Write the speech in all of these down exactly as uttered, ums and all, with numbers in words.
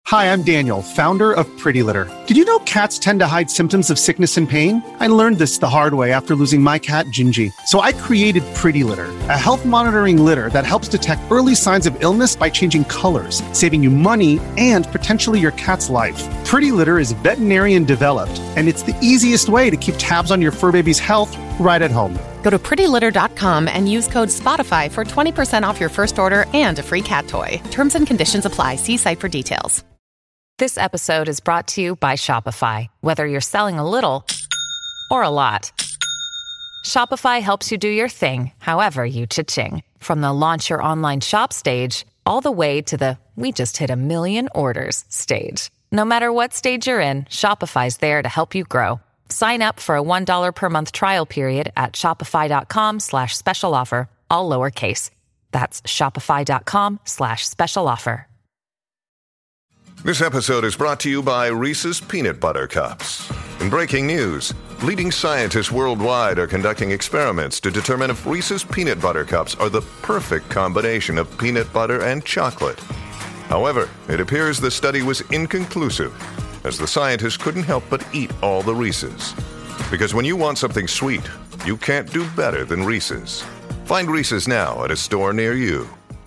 Hi, I'm Daniel, founder of Pretty Litter. Did you know cats tend to hide symptoms of sickness and pain? I learned this the hard way after losing my cat, Gingy. So I created Pretty Litter, a health monitoring litter that helps detect early signs of illness by changing colors, saving you money and potentially your cat's life. Pretty Litter is veterinarian developed, and it's the easiest way to keep tabs on your fur baby's health right at home. Go to pretty litter dot com and use code SPOTIFY for twenty percent off your first order and a free cat toy. Terms and conditions apply. See site for details. This episode is brought to you by Shopify. Whether you're selling a little or a lot, Shopify helps you do your thing, however you cha-ching. From the launch your online shop stage, all the way to the we just hit a million orders stage. No matter what stage you're in, Shopify's there to help you grow. Sign up for a one dollar per month trial period at shopify.com slash special offer, all lowercase. That's shopify.com slash special offer. This episode is brought to you by Reese's Peanut Butter Cups. In breaking news, leading scientists worldwide are conducting experiments to determine if Reese's Peanut Butter Cups are the perfect combination of peanut butter and chocolate. However, it appears the study was inconclusive, as the scientists couldn't help but eat all the Reese's. Because when you want something sweet, you can't do better than Reese's. Find Reese's now at a store near you.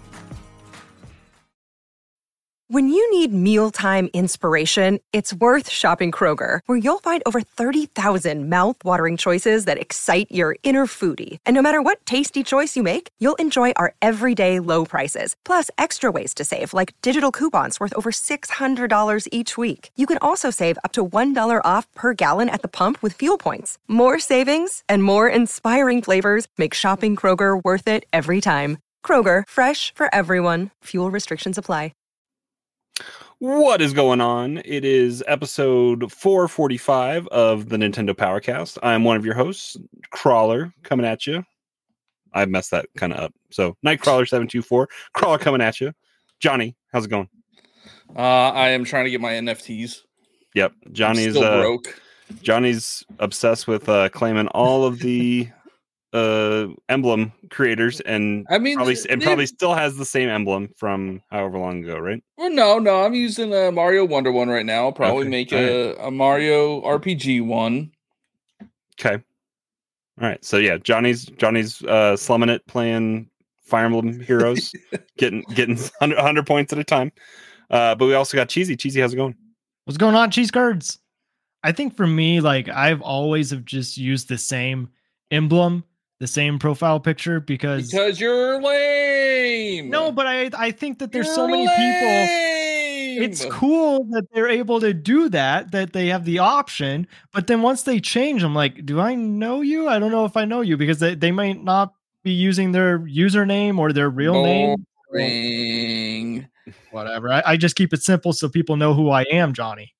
When you need mealtime inspiration, it's worth shopping Kroger, where you'll find over thirty thousand mouth-watering choices that excite your inner foodie. And no matter what tasty choice you make, you'll enjoy our everyday low prices, plus extra ways to save, like digital coupons worth over six hundred dollars each week. You can also save up to one dollar off per gallon at the pump with fuel points. More savings and more inspiring flavors make shopping Kroger worth it every time. Kroger, fresh for everyone. Fuel restrictions apply. What is going on? It is episode four forty-five of the Nintendo Powercast. I'm one of your hosts, Crawler, coming at you. I messed that kind of up. So, Nightcrawler seven two four, Crawler coming at you. Johnny, how's it going? Uh, I am trying to get my N F Ts. Yep, Johnny's still uh, broke. Johnny's obsessed with uh, claiming all of the uh, emblem creators, and I mean, probably, they, and probably still has the same emblem from however long ago, right? Well, no, no, I'm using a Mario Wonder one right now. I'll probably Okay. make All a, right. a Mario R P G one. Okay. All right. So yeah, Johnny's Johnny's uh, slumming it, playing Fire Emblem Heroes, getting getting one hundred points at a time. Uh, but we also got Cheesy. Cheesy, how's it going? What's going on, cheese curds? I think for me, like I've always have just used the same emblem, the same profile picture because Because you're lame. no, but I I think that there's You're so many people. lame. It's cool that they're able to do that, that they have the option. But then once they change, I'm like, do I know you? I don't know if I know you because they, they might not be using their username or their real name. Boring. Whatever. I, I just keep it simple so people know who I am, Johnny.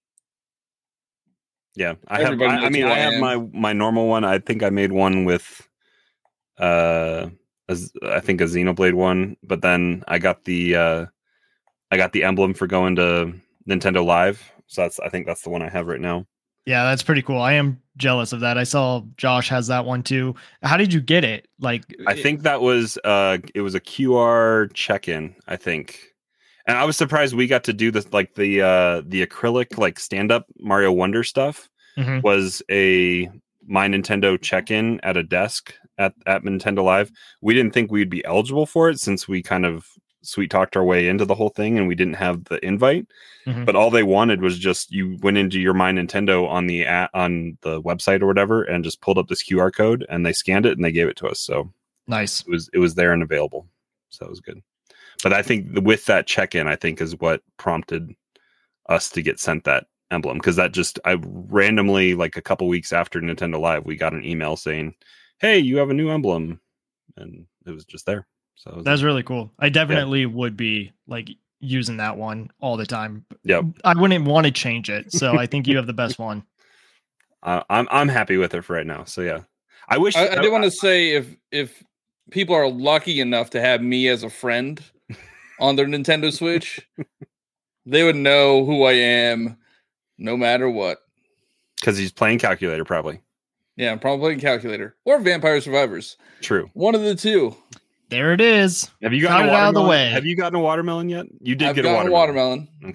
Yeah, I have. Everybody I, I knows mean, who I I have am. my my normal one. I think I made one with, uh, a Z- I think a Xenoblade one. But then I got the, uh, I got the emblem for going to Nintendo Live. So that's I think that's the one I have right now. Yeah, that's pretty cool. I am jealous of that. I saw Josh has that one too. How did you get it? Like, I think that was uh, it was a Q R check-in. I think. And I was surprised we got to do this, like the uh, the acrylic, like stand-up Mario Wonder stuff Mhm. was a My Nintendo check-in at a desk at, at Nintendo Live. We didn't think we'd be eligible for it since we kind of sweet-talked our way into the whole thing and we didn't have the invite. Mhm. But all they wanted was just you went into your My Nintendo on the at, on the website or whatever and just pulled up this Q R code and they scanned it and they gave it to us. So nice. it was it was there and available. So it was good. But I think with that check-in, I think is what prompted us to get sent that emblem because that just I randomly like a couple weeks after Nintendo Live, we got an email saying, "Hey, you have a new emblem," and it was just there. So it was That's really cool. I definitely would be like using that one all the time. Yep. I wouldn't want to change it. So I think you have the best one. uh, I'm I'm happy with it for right now. So yeah, I wish I, I did want to say if if people are lucky enough to have me as a friend on their Nintendo Switch, they would know who I am no matter what. because he's playing calculator probably. Yeah, I'm probably playing Calculator or Vampire Survivors. True. One of the two. There it is. Have you Got gotten it a out of the watermelon? way. Have you gotten a watermelon yet? You did I've get a gotten watermelon. a watermelon. Okay.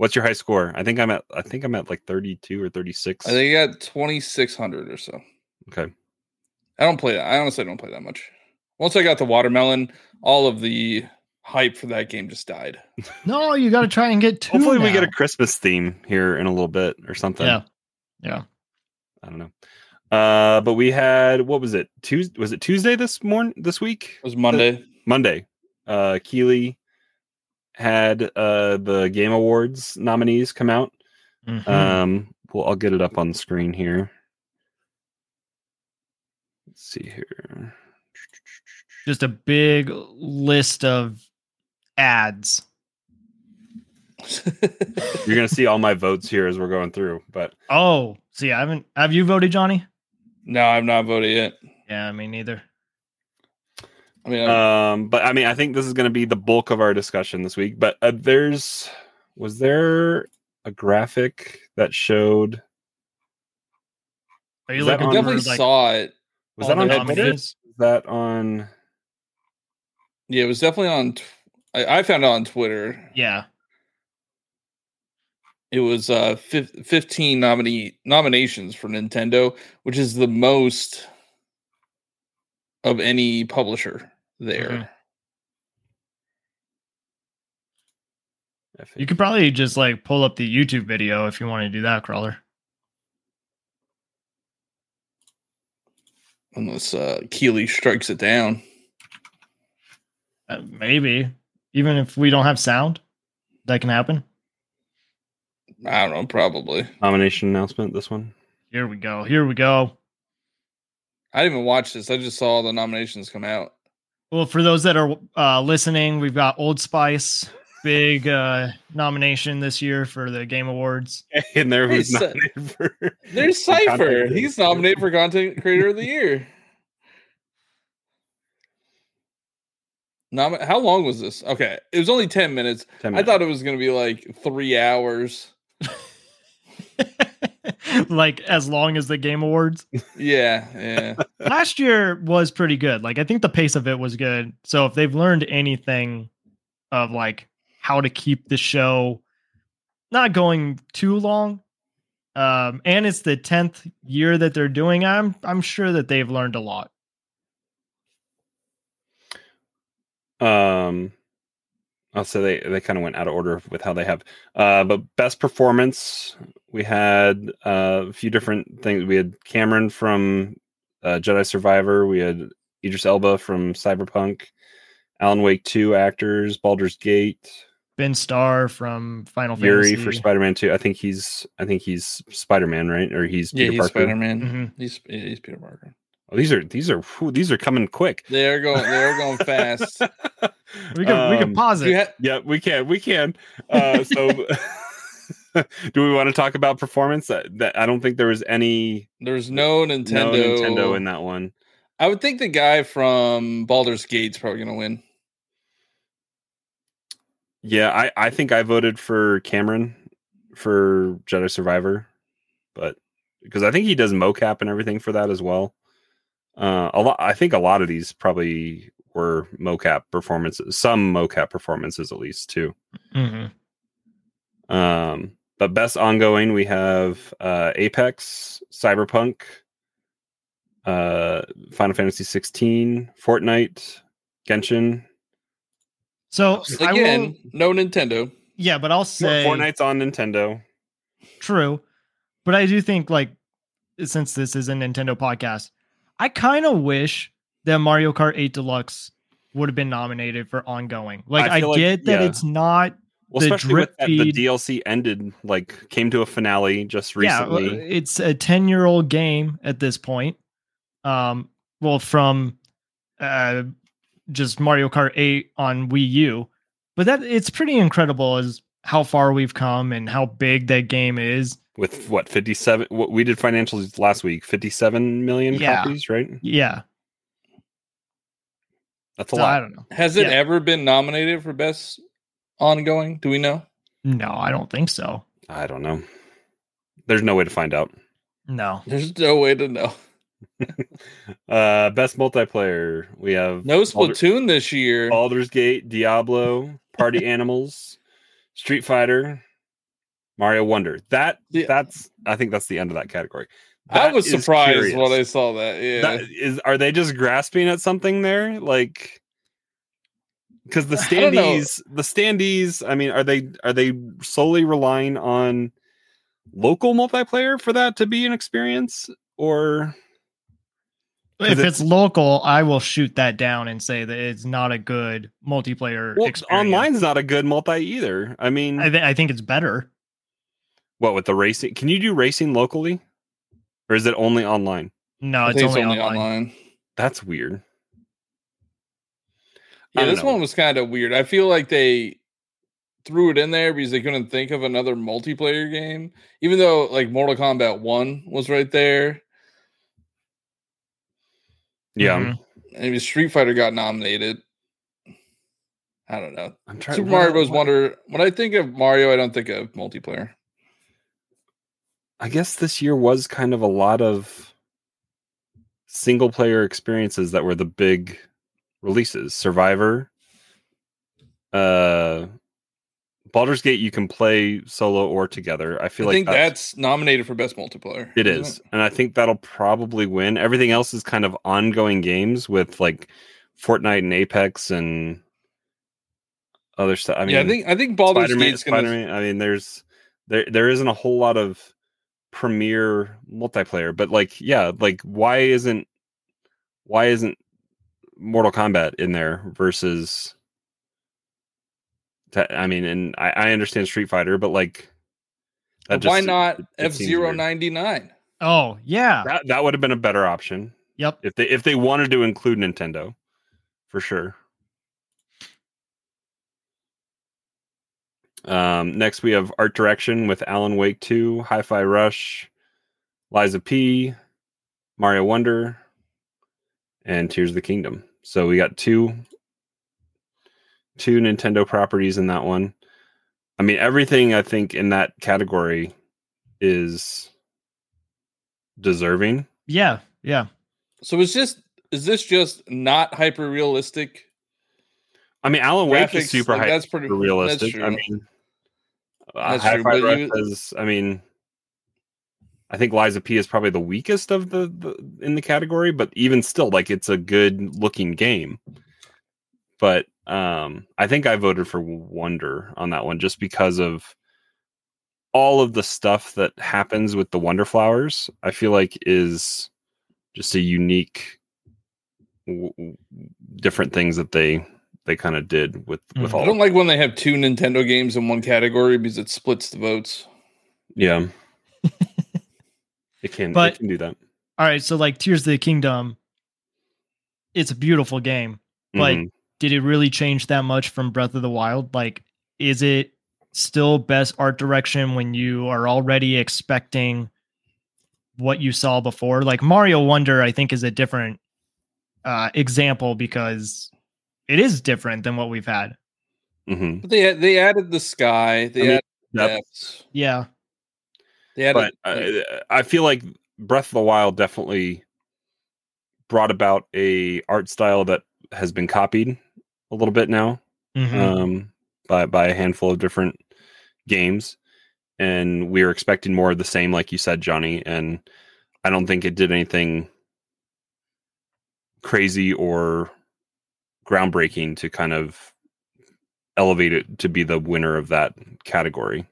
What's your high score? I think I'm at. I think I'm at like thirty-two or thirty-six. I think you got twenty-six hundred or so. Okay. I don't play that. I honestly don't play that much. Once I got the watermelon, all of the hype for that game just died. No, you got to try and get two. Hopefully, now. we get a Christmas theme here in a little bit or something. Yeah, yeah. I don't know. Uh, but we had what was it? Tuesday? Was it Tuesday this morning? This week? It was Monday. Uh, Monday. Uh, Keeley had uh the Game Awards nominees come out. Mm-hmm. Um, well, I'll get it up on the screen here. Let's see here. Just a big list of ads. You're gonna see all my votes here as we're going through. But oh, see, I haven't. Have you voted, Johnny? No, I've not voted yet. Yeah, me neither. I mean, um, but I mean, I think this is going to be the bulk of our discussion this week. But uh, there's, was there a graphic that showed? Are you Was that looking I on- definitely for, like, saw it. Was all that on the Twitter? nominees? Was that on? Yeah, it was definitely on. T- I, I found it on Twitter. Yeah. It was uh fif- fifteen nominee nominations for Nintendo, which is the most of any publisher there. Mhm. You could probably just like pull up the YouTube video if you want to do that, Crawler. Unless uh, Keeley strikes it down. Uh, maybe. Even if we don't have sound, that can happen. I don't know, probably. Nomination announcement. This one. Here we go. Here we go. I didn't even watch this. I just saw the nominations come out. Well, for those that are uh, listening, we've got Old Spice, big uh, nomination this year for the Game Awards. And there who's There's, uh, nominated for. There's for Cypher. content He's creator. nominated for Content Creator of the Year. Nom- How long was this? Okay, it was only ten minutes. ten I minutes. thought it was going to be like three hours. Like as long as the Game Awards. Yeah, yeah. Last year was pretty good. Like I think the pace of it was good. So if they've learned anything of like how to keep the show not going too long, um, and it's the tenth year that they're doing, I'm I'm sure that they've learned a lot. Um, I'll say they, they kind of went out of order with how they have. Uh, but best performance, we had uh, a few different things. We had Cameron from uh, Jedi Survivor. We had Idris Elba from Cyberpunk. Alan Wake two actors. Baldur's Gate. Ben Starr from Final Yuri Fantasy. for Spider-Man two. I think he's I think he's Spider-Man, right? Or he's Yeah, Peter he's Parker. Spider-Man. Mhm. He's he's Peter Parker. Oh, these are these are whew, these are coming quick. They are going. They are going fast. We can we can Um, pause it. You ha- Yeah, we can. We can. Uh, so, do we want to talk about performance? That, that I don't think there was any There's no Nintendo. no Nintendo in that one. I would think the guy from Baldur's Gate's probably going to win. Yeah, I, I think I voted for Cameron for Jedi Survivor, but because I think he does mocap and everything for that as well. Uh, a lot. I think a lot of these probably were mocap performances. Some mocap performances, at least too. Mhm. Um, but best ongoing, we have uh, Apex, Cyberpunk, uh, Final Fantasy sixteen, Fortnite, Genshin. So I Again, will, no Nintendo. yeah, but I'll say Fortnite's on Nintendo. true. But I do think like since this is a Nintendo podcast, I kind of wish that Mario Kart eight Deluxe would have been nominated for ongoing. Like I I, feel like- get that yeah. it's not Well, the especially with drip that, the feed- D L C ended, like came to a finale just yeah, recently. it's a ten-year-old game at this point. Um, well, from uh, just Mario Kart eight on Wii U, but that it's pretty incredible as how far we've come and how big that game is. With what fifty-seven? What we did financials last week, fifty-seven million Yeah. copies, right? Yeah, That's a so lot. I don't know. Has it Yeah. ever been nominated for best ongoing? Do we know? No, I don't think so. I don't know. There's no way to find out. No. There's no way to know. Uh, best multiplayer, we have No Baldur- Splatoon this year. Baldur's Gate, Diablo, Party Animals, Street Fighter, Mario Wonder. That Yeah. that's I think that's the end of that category. I That was is surprised curious. when I saw that. Yeah. That is, are they just grasping at something there? Like, because the I don't know. standees, the standees. I mean, are they are they solely relying on local multiplayer for that to be an experience, or If it- it's local, I will shoot that down and say that it's not a good multiplayer well, experience. online's not a good multi either. I mean, I, th- I think it's better. what with the racing? Can you do racing locally, or is it only online? No, I it's think only, online. That's weird. I Yeah, don't this know. one was kind of weird. I feel like they threw it in there because they couldn't think of another multiplayer game, even though like Mortal Kombat one was right there. Yeah, Mhm. And maybe Street Fighter got nominated. I don't know. I'm trying. Super what- Mario Bros. what- Wonder. When I think of Mario, I don't think of multiplayer. I guess this year was kind of a lot of single player experiences that were the big releases. Survivor, uh, Baldur's Gate, you can play solo or together. I feel I like think that's, nominated for best multiplayer. it isn't is, and I think that'll probably win. Everything else is kind of ongoing games with like Fortnite and Apex and other stuff. I mean, yeah, I think I think Baldur's Spider-Man, Gate's gonna. Spider-Man. I mean, there's there there isn't a whole lot of premier multiplayer, but like, yeah, like why isn't why isn't Mortal Kombat in there versus? ta- I mean, and I, I understand Street Fighter, but like, that just, Why not it- it F seems Zero weird. ninety-nine? Oh, yeah. That that would have been a better option Yep. if they if they wanted to include Nintendo, for sure. Um, next we have art direction with Alan Wake two, Hi-Fi Rush, Liza P, Mario Wonder, and Tears of the Kingdom. So we got two two Nintendo properties in that one. I mean, everything I think in that category is deserving. Yeah. Yeah. So is just is this just not hyper realistic? I mean, Alan Wake Graphics, is super like, high, that's pretty- super realistic. that's I true. mean, uh, That's Hi-Fi true, but Rush you- is, I mean, I think Liza P is probably the weakest of the, the in the category, but even still, like, it's a good looking game. But um, I think I voted for Wonder on that one just because of all of the stuff that happens with the Wonder Flowers. I feel like is just a unique, w- w- different things that they they kind of did with with Mhm. all. I don't like when they have two Nintendo games in one category because it splits the votes. Yeah. It can, But- it can do that. All right. So, like, Tears of the Kingdom, it's a beautiful game. But Mhm. did it really change that much from Breath of the Wild? Like, is it still best art direction when you are already expecting what you saw before? Like, Mario Wonder, I think, is a different uh, example because it is different than what we've had. Mhm. But they they added the sky. They I mean, added Yep. depths. Yeah. They added. But uh, I feel like Breath of the Wild definitely brought about a art style that has been copied a little bit now Mhm. um, by by a handful of different games, and we were expecting more of the same, like you said, Johnny. And I don't think it did anything crazy or groundbreaking to kind of elevate it to be the winner of that category.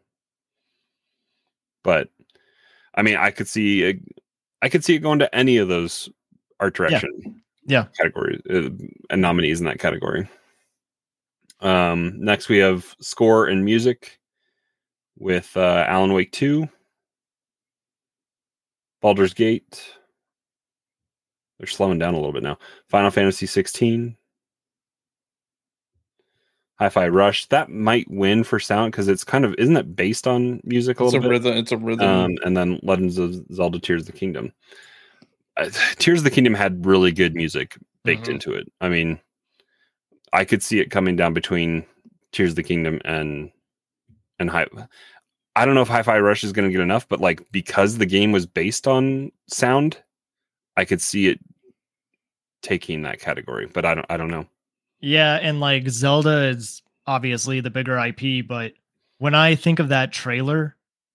But I mean, I could see it, I could see it going to any of those art direction Yeah. categories uh, and nominees in that category. Um, next we have score and music with uh, Alan Wake two, Baldur's Gate. They're slowing down a little bit now. Final Fantasy sixteen, Hi-Fi Rush. That might win for sound because it's kind of, isn't it based on music a It's a little bit? rhythm. It's a rhythm. Um, and then Legends of Zelda: Tears of the Kingdom. Uh, Tears of the Kingdom had really good music baked Mhm. into it. I mean, I could see it coming down between Tears of the Kingdom and and Hi. I don't know if Hi-Fi Rush is going to get enough, but like because the game was based on sound, I could see it taking that category. But I don't. I don't know. Yeah, and like Zelda is obviously the bigger I P, but when I think of that trailer,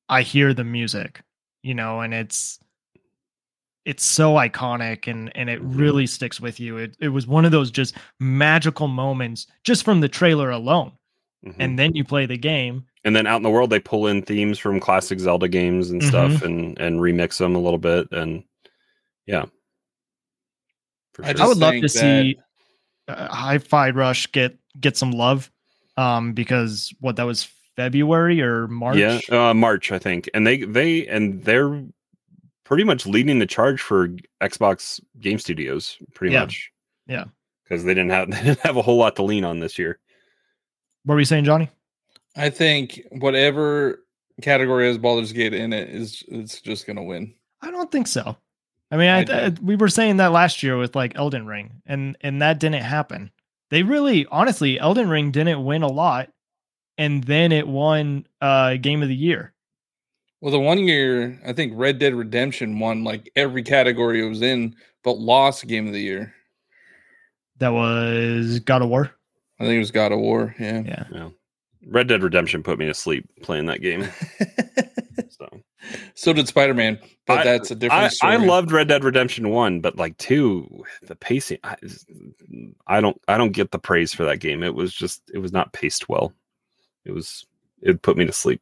I hear the music, you know, and it's it's so iconic and and it really sticks with you. It it was one of those just magical moments just from the trailer alone. Mm-hmm. And then you play the game. And then out in the world, they pull in themes from classic Zelda games and stuff mm-hmm. and, and remix them a little bit. And yeah. For sure. I, I would love to that... see uh, Hi-Fi Rush get, get some love um, because what that was February or March? Yeah, uh, March, I think. And they, they, and they're pretty much leading the charge for Xbox Game Studios pretty yeah. much. Yeah. Because they didn't have, they didn't have a whole lot to lean on this year. What were you saying, Johnny? I think whatever category has Baldur's Gate in it is it's just going to win. I don't think so. I mean, I, I, we were saying that last year with like Elden Ring, and and that didn't happen. They really, honestly, Elden Ring didn't win a lot, and then it won uh, Game of the Year. Well, the one year, I think Red Dead Redemption won like every category it was in, but lost Game of the Year. That was God of War. I think it was God of War. Yeah. Yeah. yeah. Red Dead Redemption put me to sleep playing that game. so. so did Spider-Man, but I, that's a different I, story. I loved Red Dead Redemption one, but like two, the pacing, I, I don't, I don't get the praise for that game. It was just, it was not paced well. It was, it put me to sleep.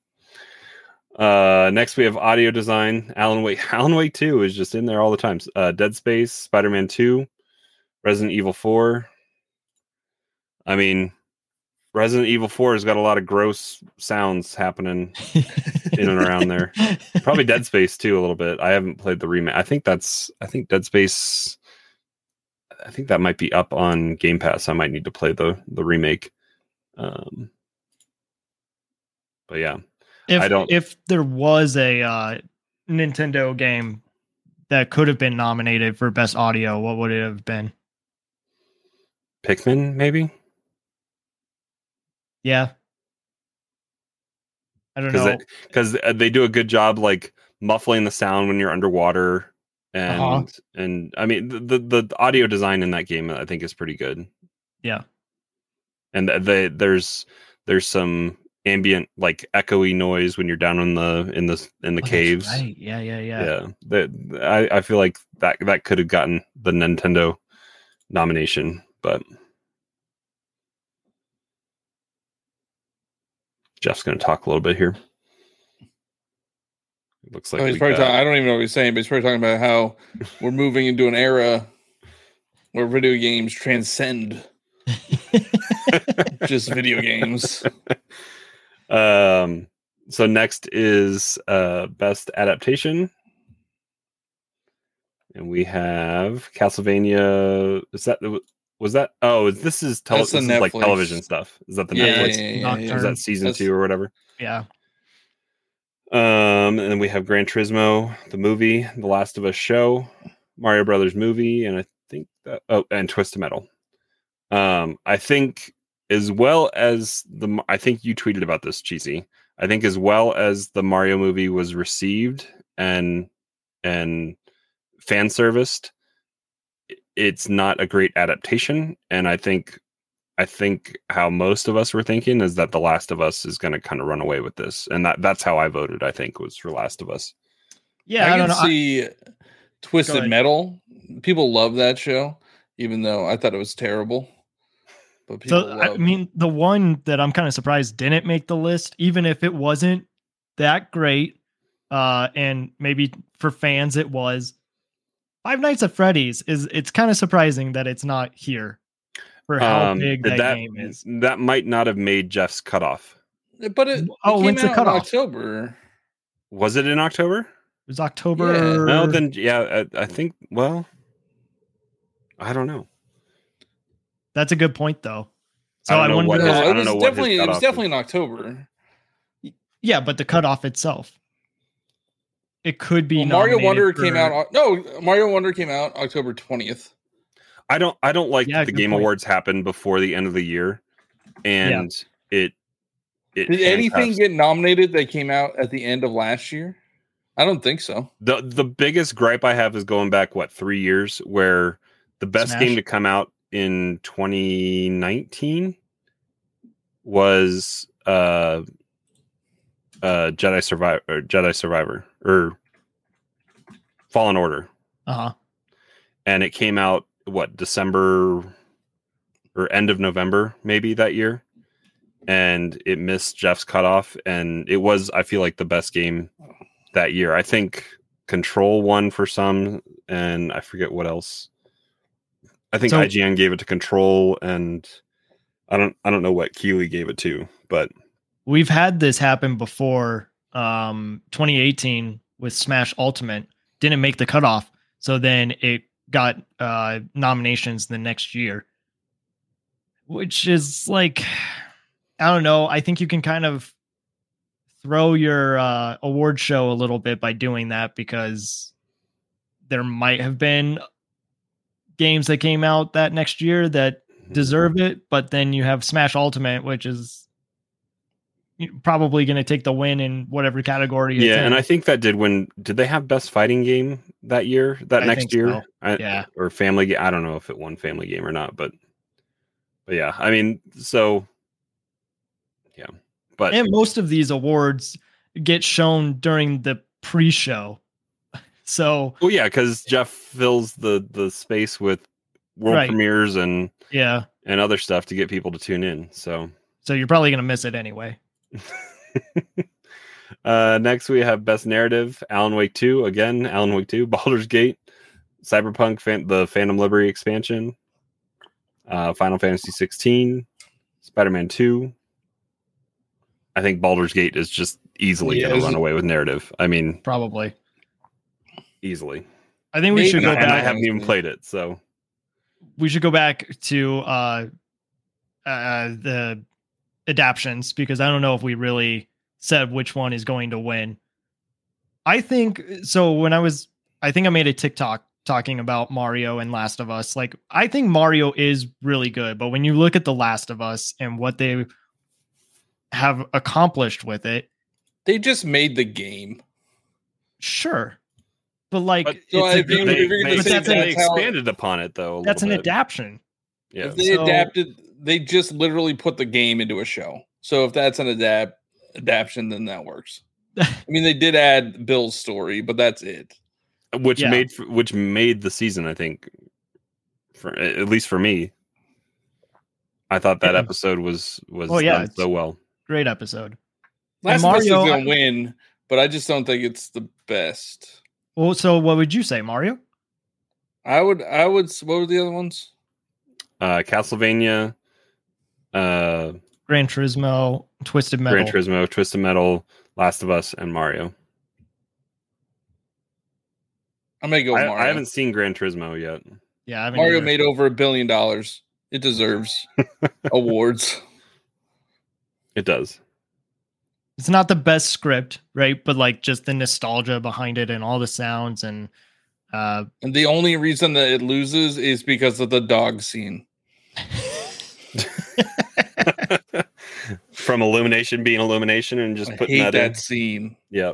Uh, next we have audio design. Alan Wake, Alan Wake two is just in there all the time. Uh, Dead Space, Spider-Man two, Resident Evil four. I mean, Resident Evil four has got a lot of gross sounds happening in and around there. Probably Dead Space too, a little bit. I haven't played the remake. I think that's, I think Dead Space, I think that might be up on Game Pass. I might need to play the, the remake. Um, but yeah, if, I don't, if there was a uh, Nintendo game that could have been nominated for best audio, what would it have been? Pikmin, maybe? Yeah. I don't know. Because they, they do a good job like muffling the sound when you're underwater. And, uh-huh. and I mean, the, the, the audio design in that game, I think, is pretty good. Yeah. And they, there's, there's some ambient, like echoey noise when you're down in the, in the, in the oh, caves. Right. Yeah. Yeah. Yeah. Yeah. That, I, I feel like that, that could have gotten the Nintendo nomination, but Jeff's going to talk a little bit here. It looks like oh, he's probably got... talking, I don't even know what he's saying, but he's probably talking about how we're moving into an era where video games transcend just video games. Um. So next is uh best adaptation, and we have Castlevania. Is that was that? Oh, this is, tele- this is like television stuff. Is that the yeah, Netflix? Yeah, yeah, yeah, is that season That's... two or whatever? Yeah. Um, and then we have Gran Turismo, the movie, The Last of Us show, Mario Brothers movie, and I think that, oh, and Twisted Metal. Um, I think as well as the, I think you tweeted about this, Cheesy. I think as well as the Mario movie was received and and fan serviced, it's not a great adaptation. And I think I think how most of us were thinking is that The Last of Us is going to kind of run away with this, and that that's how I voted. I think was for Last of Us. Yeah, I, I can know. see I... Twisted Metal. People love that show, even though I thought it was terrible. But people so love... I mean, the one that I'm kind of surprised didn't make the list, even if it wasn't that great, uh, and maybe for fans it was. Five Nights at Freddy's is it's kind of surprising that it's not here for how um, big that, that game is. That might not have made Jeff's cutoff. But it, oh, it when's the cutoff? October. Was it in October? It was October. Yeah. No, then yeah, I, I think. Well, I don't know. That's a good point, though. So I, I wonder. What his, I don't know what definitely his it was definitely is. in October. Yeah, but the cutoff itself. It could be well, Mario Wonder for... came out. No, Mario Wonder came out October twentieth. I don't. I don't like yeah, the Game point. Awards happen before the end of the year, and yeah. it. It Did anything get nominated that came out at the end of last year? I don't think so. the The biggest gripe I have is going back what three years, where the best Smash. game to come out in twenty nineteen was uh, uh, Jedi Survivor or Jedi Survivor or Fallen Order. Uh huh. And it came out what December or end of November maybe that year, and it missed Jeff's cutoff. And it was, I feel like, the best game that year. I think Control won for some, and I forget what else. I think So- I G N gave it to Control, and I don't I don't know what Keeley gave it to, but We've had this happen before. Um, twenty eighteen with Smash Ultimate didn't make the cutoff, so then it got uh, nominations the next year, which is like, I don't know. I think you can kind of throw your uh, award show a little bit by doing that, because there might have been games that came out that next year that deserve it, but then you have Smash Ultimate, which is probably going to take the win in whatever category. it's yeah, in. and I think that did win. Did they have best fighting game that year? That I next think year, so. I- Yeah. or family game? I don't know if it won family game or not, but but yeah, I mean, so yeah, but And most of these awards get shown during the pre-show. So, well, yeah, because Jeff fills the the space with world Right. premieres and yeah. and other stuff to get people to tune in. So So you're probably going to miss it anyway. uh, next we have best narrative: Alan Wake two again, Alan Wake two, Baldur's Gate, Cyberpunk, Fan- the Phantom Liberty expansion, uh, Final Fantasy sixteen, Spider-Man two. I think Baldur's Gate is just easily Yeah, going is to run it- away with narrative. I mean, Probably. easily. I think we Maybe should And, go I, and I back. haven't even played it, so We should go back to uh, uh, the adaptions, because I don't know if we really said which one is going to win. I think so. When I was, I think I made a TikTok talking about Mario and Last of Us. Like, I think Mario is really good, but when you look at The Last of Us and what they have accomplished with it, They just made the game. sure. But like, but So it's I a think good- they, if you're gonna they- say they that's how- expanded upon it though. A that's an little bit. adaptation. Yeah. If they So- adapted, they just literally put the game into a show. So if that's an adapt adaptation, then that works. I mean, they did add Bill's story, but that's it. which Yeah. made which made the season, I think, for at least for me. I thought that Yeah. episode was was Oh, yeah, done it's- so well. Great episode. Last of Us is Mario- gonna win, but I just don't think it's the best. Well, so what would you say, Mario? I would, I would. What were the other ones? Uh, Castlevania, uh, Gran Turismo, Twisted Metal. Gran Turismo, Twisted Metal, Last of Us, and Mario. I'm gonna go I, Mario. I haven't seen Gran Turismo yet. Yeah, I haven't Mario either. made over a billion dollars. It deserves awards. It does. It's not the best script, right? But like just the nostalgia behind it and all the sounds and uh And the only reason that it loses is because of the dog scene. From Illumination being Illumination and just I putting hate that, that in. scene. Yep.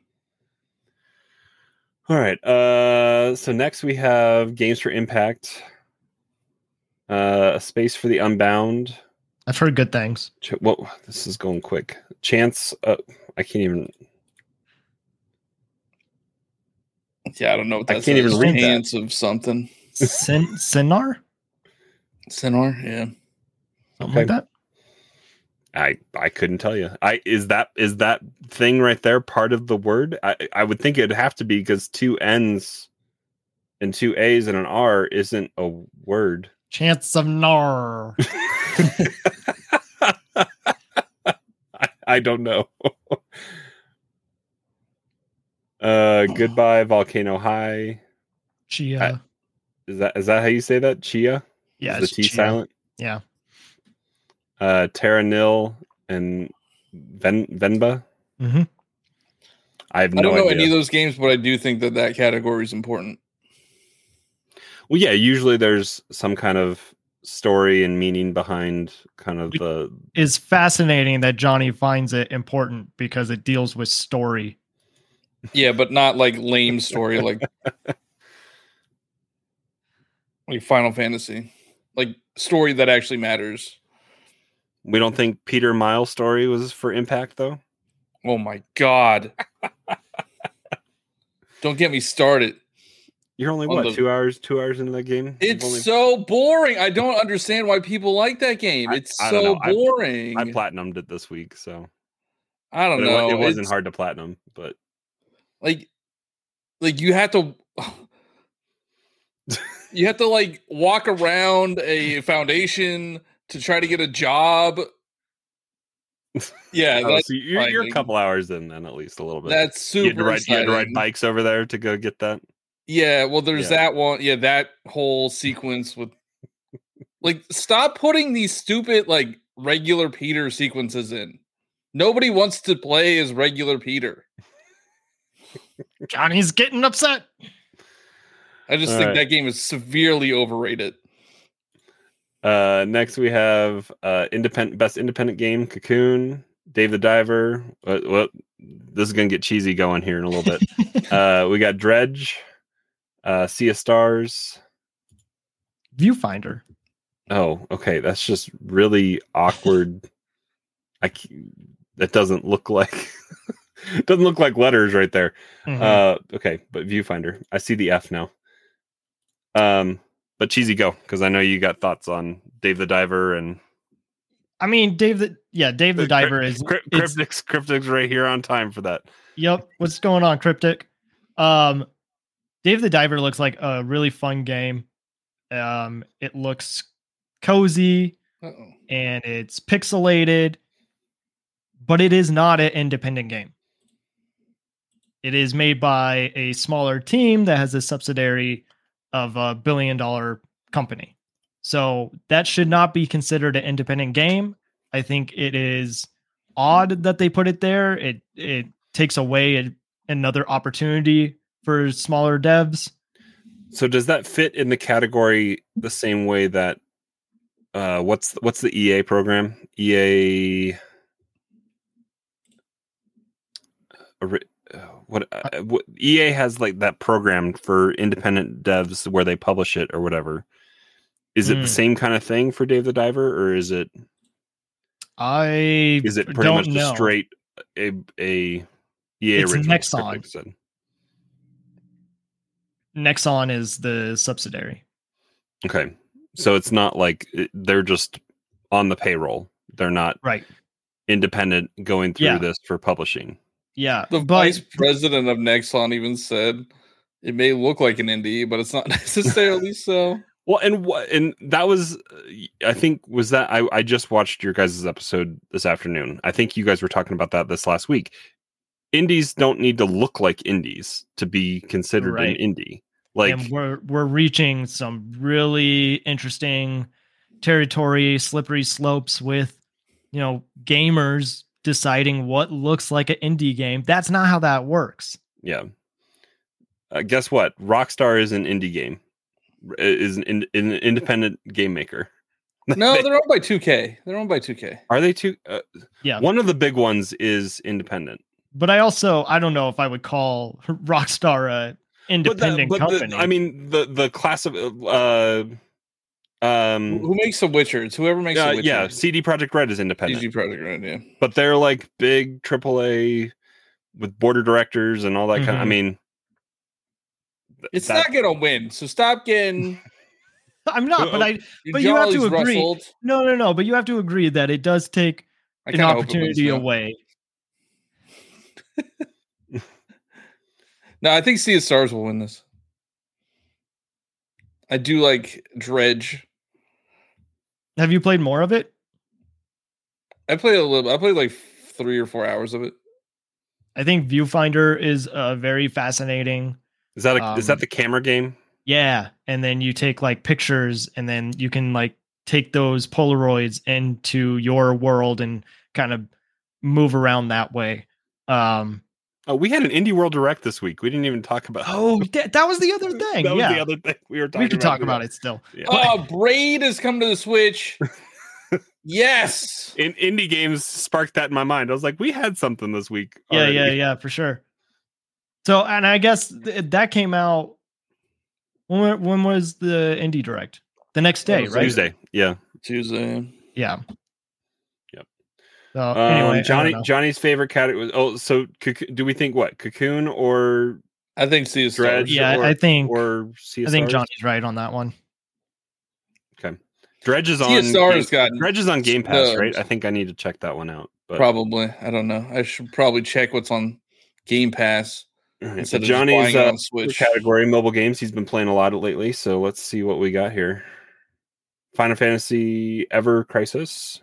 All right. Uh, so next we have Games for Impact, uh, A Space for the Unbound. I've heard good things. Ch- Whoa, this is going quick. Chance. Uh, I can't even. Yeah, I don't know what I that can't even says. read that. Chance of something. Sin Sinar? Sinor, yeah. Something like Okay. that. I I couldn't tell you. I is that is that thing right there part of the word? I I would think it'd have to be, because two N's and two A's and an R isn't a word. Chance of Nar. I, I don't know. uh, goodbye, Volcano High. Chia. I- Is that is that how you say that? Chia? yeah, Is it's the T Chia. silent? Yeah. Uh, Terra Nil and Ven Venba. Mm-hmm. I have I no don't know idea. any of those games, but I do think that that category is important. Well, yeah, usually there's some kind of story and meaning behind kind of the. It's fascinating that Johnny finds it important because it deals with story. Yeah, but not like lame story like like Final Fantasy. Like story that actually matters. We don't think Peter Miles' story was for Impact, though. Oh my god! Don't get me started. You're only On what the- two hours? Two hours into that game? You've It's only... so boring. I don't understand why people like that game. I- It's I don't so know. I- boring. I platinumed it this week, so I don't But it, wa- know. it wasn't It's- hard to platinum, but like like you have to you have to like walk around a foundation to try to get a job. Yeah, oh, that's so you're, you're a exciting. couple hours in, then at least a little bit. That's super you had, to ride, you had to ride exciting. bikes over there to go get that. Yeah, well, there's Yeah. that one. Yeah, that whole sequence with like stop putting these stupid like regular Peter sequences in. Nobody wants to play as regular Peter. Johnny's getting upset. I just All think right. that game is severely overrated. Uh, next we have uh, independent best independent game, Cocoon, Dave the Diver. Uh, well, this is gonna get cheesy going here in a little bit. uh, we got Dredge, uh, Sea of Stars. Viewfinder. Oh, okay, that's just really awkward. I c- that doesn't look like it doesn't look like letters right there. Mhm. Uh, okay, but Viewfinder. I see the F now. Um, but cheesy go because I know you got thoughts on Dave the Diver and I mean, Dave the yeah, Dave the Diver is Crypt- it's- Cryptic's Cryptic's right here on time for that. Yep. What's going on, Cryptic? Um, Dave the Diver looks like a really fun game. Um, it looks cozy Uh-oh. and it's pixelated, but it is not an independent game. It is made by a smaller team that has a subsidiary of a billion dollar company. So that should not be considered an independent game. I think it is odd that they put it there. It it takes away a, another opportunity for smaller devs. So does that fit in the category the same way that uh, what's what's the E A program? E A. Ori- uh, What, uh, what E A has like that program for independent devs where they publish it or whatever. Is it Mm. the same kind of thing for Dave the Diver, or is it I is it pretty don't much know. just straight a a E A It's original? Nexon. Cryptic said. Nexon is the subsidiary. Okay, so it's not like it- they're just on the payroll. They're not Right. independent going through Yeah. this for publishing. Yeah. The but vice president of Nexon even said it may look like an indie, but it's not necessarily so. Well, and what and that was, uh, I think, was that I, I just watched your guys' episode this afternoon. I think you guys were talking about that this last week. Indies don't need to look like indies to be considered Right. an indie. Like, and we're we're reaching some really interesting territory, slippery slopes with, you know, gamers deciding what looks like an indie game. That's not how that works. yeah. Uh, guess what? Rockstar is an indie game. Is an, in, an independent game maker. No, they're owned by two K. They're owned by two K. Are they too? Uh, Yeah. One of the big ones is independent. But I also I don't know if I would call Rockstar a independent but the- company. I mean, the the class of uh, um, Who makes The Witcher? It's whoever makes uh, The Witcher. yeah, C D Projekt Red is independent, C G Project Red, yeah. but they're like big triple A with board of directors and all that kind of. I Mhm. mean, th- It's that- not gonna win, so stop getting I'm not, but I your but you have to jollies agree. rustled. No, no, no, but you have to agree that it does take I an kinda hope it wins opportunity now. away. No, I think Sea of Stars will win this. I do like Dredge. Have you played more of it? I played a little. I played like three or four hours of it. I think Viewfinder is uh, very fascinating. is that a, is that um, the camera game? Yeah, and then you take like pictures, and then you can like take those Polaroids into your world and kind of move around that way. Um, Oh, we had an Indie World Direct this week. We didn't even talk about. oh, that, that was the other thing. that was yeah, the other thing we were talking. we could about talk about it still. Yeah. Oh, Braid has come to the Switch. Yes. In indie games sparked that in my mind. I was like, we had something this week. Yeah, already. yeah, yeah, for sure. So, and I guess th- that came out. When, when was the Indie Direct? The next day, was right? Tuesday. Yeah. Tuesday. Yeah. So Um, anyway, I don't Johnny know. Johnny's favorite category. Oh, so Cocoon- do we think what Cocoon or I think Sea of Stars. Dredge? Yeah, or, I think- or Sea of I think Stars? Johnny's right on that one. Okay, Dredge is Sea on. of Stars Game, got Dredge is on Game Pass, snubbed. right? I think I need to check that one out. But Probably. I don't know. I should probably check what's on Game Pass all right, instead but of just Johnny's buying it uh, on Switch. category mobile games. He's been playing a lot lately, so let's see what we got here. Final Fantasy Ever Crisis.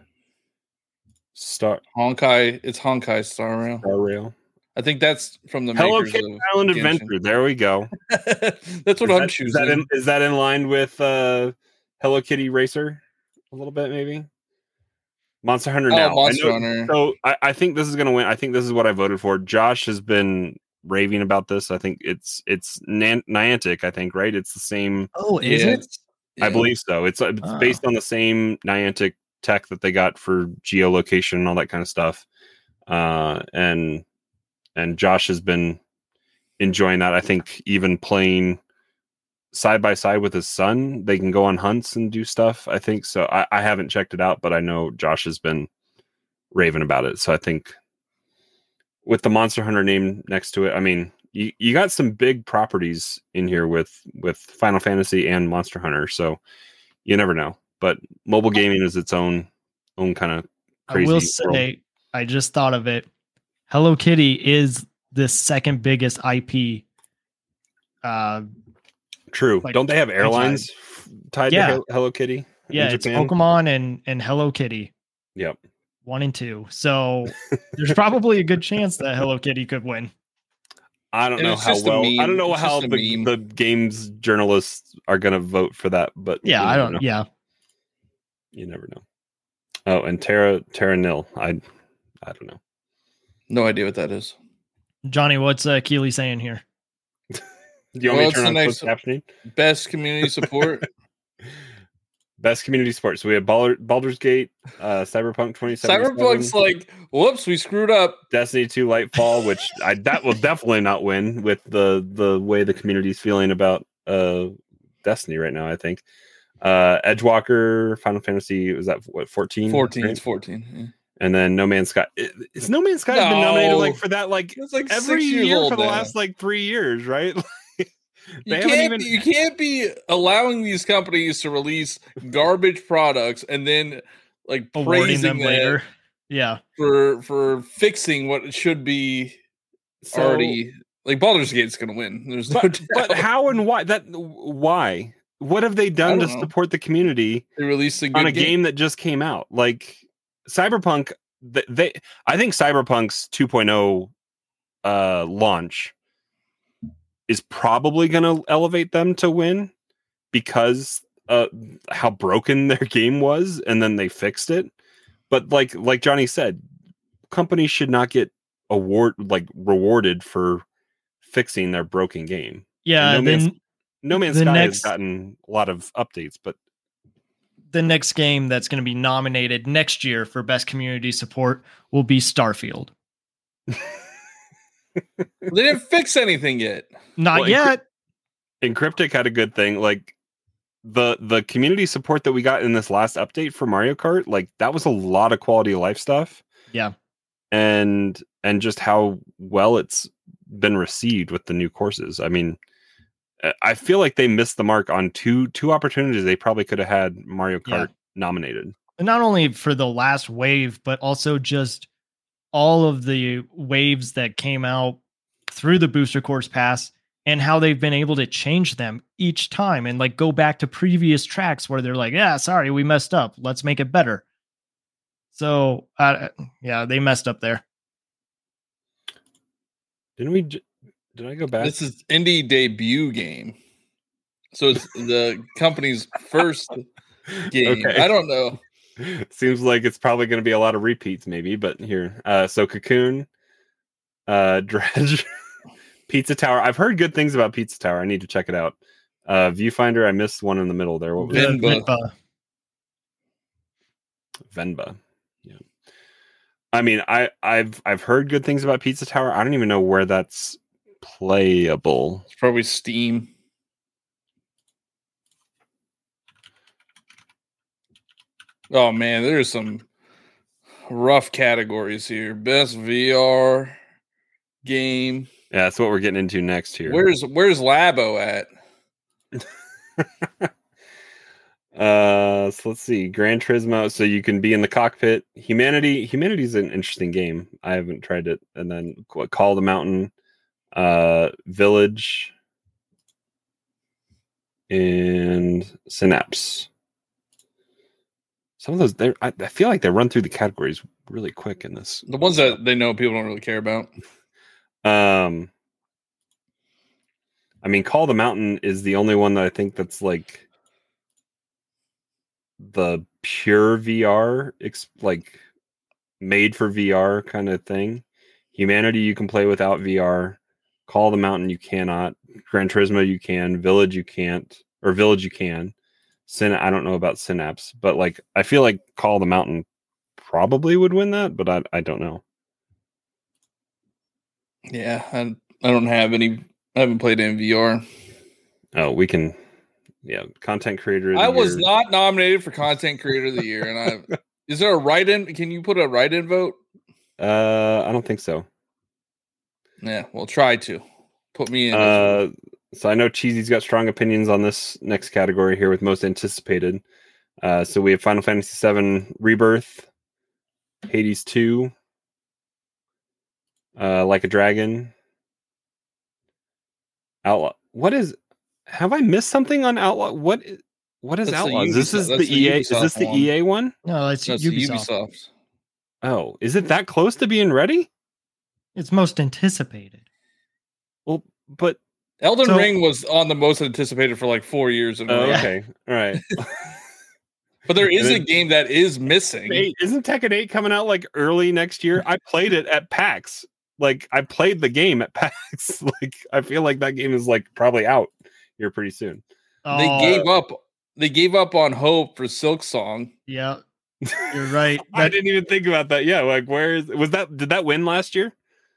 Star Honkai. It's Honkai Star Rail. Star Rail. I think that's from the Hello makers Kitty of Island Genshin. Adventure. There we go. That's what Is I'm that- choosing. Is that, in, is that in line with uh, Hello Kitty Racer? A little bit, maybe. Monster Hunter Oh, now. Monster I know- Hunter. So I, I think this is going to win. I think this is what I voted for. Josh has been raving about this. I think it's it's Nan- Niantic. I think right. It's the same. Oh, is Yeah, it? it's- I yeah. believe so. It's, it's Oh. based on the same Niantic tech that they got for geolocation and all that kind of stuff. Uh, and and Josh has been enjoying that. I think even playing side by side with his son, they can go on hunts and do stuff. I think so. I, I haven't checked it out, but I know Josh has been raving about it. So I think with the Monster Hunter name next to it, I mean, you, you got some big properties in here with with Final Fantasy and Monster Hunter. So you never know. But mobile gaming is its own own kind of crazy. I will world. say, I just thought of it. Hello Kitty is the second biggest I P. Uh, True. like, Don't they have airlines f- tied Yeah. to Hel- Hello Kitty? in yeah, it's Japan? Pokemon and and Hello Kitty. Yep. One and two. So there's probably a good chance that Hello Kitty could win. I don't And know it's how just a well. meme. I don't know It's how just a the, meme. the games journalists are going to vote for that, but Yeah, you I never don't. know. Yeah, You never know. Oh, and Terra Terra Nil. I I don't know. No idea what that is. Johnny, what's uh, Keely saying here? Do you want Well, me to it's turn the on next- closed captioning? Best community support. Best community support. So we have Baldur, Baldur's Gate, uh, Cyberpunk twenty seventy-seven, Cyberpunk's like, whoops, we screwed up. Destiny two Lightfall, which I that will definitely not win with the the way the community's feeling about uh Destiny right now. I think uh Edgewalker, Final Fantasy, was that what fourteen? fourteen. right? It's fourteen. Yeah. And then No Man's Sky. It- It's No Man's Sky has been nominated No. like for that like It's like every six years year old for the now. last like three years, right? You They haven't can't, even- be, you can't be allowing these companies to release garbage products and then like Awarding praising them them later. Yeah, for for fixing what should be So- already like Baldur's Gate's going to win. There's no But, doubt. but how and why that why? What have they I done to don't know. support the community They released a good on a game. game that just came out? Like Cyberpunk, th- they I think Cyberpunk's two point oh uh, launch is probably going to elevate them to win because uh, how broken their game was, and then they fixed it. But like like Johnny said, companies should not get award like rewarded for fixing their broken game. yeah. And No then Man's- No Man's the Sky has next- gotten a lot of updates, but the next game that's going to be nominated next year for best community support will be Starfield. They didn't fix anything yet. Not Well, yet. Encryptic had a good thing. Like the the community support that we got in this last update for Mario Kart, like that was a lot of quality of life stuff. Yeah. And and just how well it's been received with the new courses. I mean, uh, I feel like they missed the mark on two two opportunities they probably could have had Mario Kart Yeah. nominated. And not only for the last wave, but also just all of the waves that came out through the booster course pass and how they've been able to change them each time and like go back to previous tracks where they're like, yeah, sorry, we messed up. Let's make it better. So, uh, yeah, they messed up there. Didn't we? j- Did I go back? This is indie debut game. So it's the company's first game. Okay. I don't know. Seems like it's probably going to be a lot of repeats, maybe. But here, uh, so Cocoon, uh, Dredge, Pizza Tower. I've heard good things about Pizza Tower. I need to check it out. Uh, Viewfinder. I missed one in the middle there. What was Vin- it? Venba. Venba. Venba. Yeah. I mean, I, I've I've heard good things about Pizza Tower. I don't even know where that's playable. It's probably Steam. Oh man, there's some rough categories here. Best V R game. Yeah, that's what we're getting into next here. Where's Where's Labo at? uh, so let's see. Gran Turismo. So you can be in the cockpit. Humanity. Humanity is an interesting game. I haven't tried it. And then Call of the Mountain. Uh, Village. And Synapse. Some of those, they I, I feel like they run through the categories really quick in this. The ones that they know people don't really care about. Um, I mean, Call of the Mountain is the only one that I think that's like the pure V R, like made for V R kind of thing. Humanity you can play without V R. Call of the Mountain you cannot. Gran Turismo you can. Village you can't. Or Village you can. Syn- I don't know about Synapse, but like I feel like Call of the Mountain probably would win that, but I I don't know. Yeah, I I don't have any. I haven't played in V R. Oh, we can. Yeah, content creator. Of the I was year. not nominated for content creator of the year, and I is there a write-in? Can you put a write-in vote? Uh, I don't think so. Yeah, we'll try to put me in. Uh, so I know Cheesy's got strong opinions on this next category here with most anticipated. Uh, so we have Final Fantasy seven Rebirth, Hades two, uh, Like a Dragon, Outlaw. What is? Have I missed something on Outlaw? What? What is That's the Outlaws? This Ubisoft- is the that's the E A. Is Ubisoft this the one. E A one? No, it's That's Ubisoft. Ubisoft. Oh, is it that close to being ready? It's most anticipated. Well, but Elden So- Ring was on the most anticipated for like four years in a oh, row. okay, all right. But there is And a then- game that is missing. Eight, isn't Tekken eight coming out like early next year? I played it at PAX. Like I played the game at PAX. Like I feel like that game is like probably out here pretty soon. They Oh, gave up. They gave up on hope for Silk Song. Yeah, you're right. I That, didn't even think about that. Yeah, like where is was that? Did that win last year?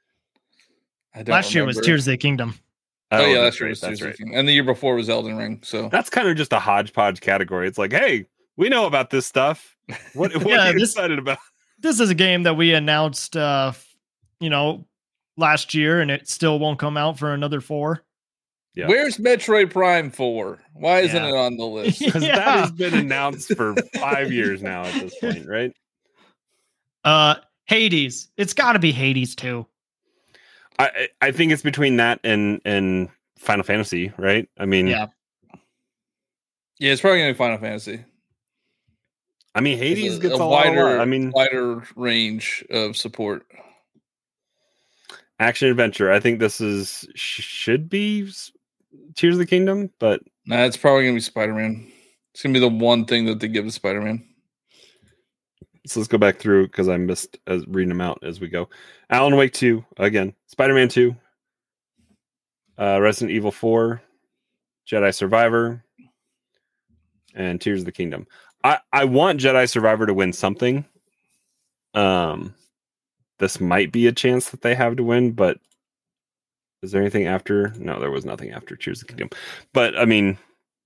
I don't last year was remember. Tears of the Kingdom. Oh, yeah, that's that's right. right. That's right. And the year before was Elden Ring. So That's kind of just a hodgepodge category. It's like, hey, we know about this stuff. What, what Yeah, are you this- excited about? This is a game that we announced, uh, f- you know, last year, and it still won't come out for another four. Yeah. where's Metroid Prime four? Why isn't Yeah. it on the list? Because Yeah. that has been announced for five years now at this point, right? Uh, Hades. It's got to be Hades too. I I think it's between that and and Final Fantasy, right? I mean, Yeah. Yeah, it's probably gonna be Final Fantasy. I mean, Hades It's a- gets a a, lot, wider, a lot. I mean, wider range of support. action adventure. I think this is sh- should be s- Tears of the Kingdom, but Nah, it's probably gonna be Spider-Man. It's gonna be the one thing that they give to Spider-Man. so let's go back through because I missed as reading them out as we go. Alan Wake two again, Spider-Man two, uh, Resident Evil four, Jedi Survivor, and Tears of the Kingdom. I I want Jedi Survivor to win something. Um, this might be a chance that they have to win, but is there anything after? No, there was nothing after Tears of the Kingdom. But I mean,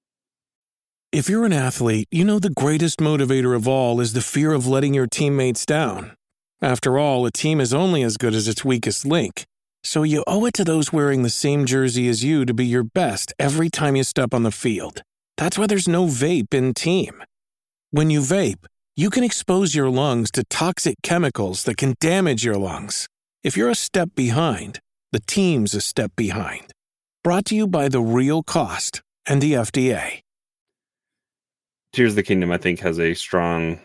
If you're an athlete, you know the greatest motivator of all is the fear of letting your teammates down. After all, a team is only as good as its weakest link. So you owe it to those wearing the same jersey as you to be your best every time you step on the field. That's why there's no vape in team. When you vape, you can expose your lungs to toxic chemicals that can damage your lungs. If you're a step behind, the team's a step behind. Brought to you by The Real Cost and the F D A. Tears of the Kingdom, I think, has a strong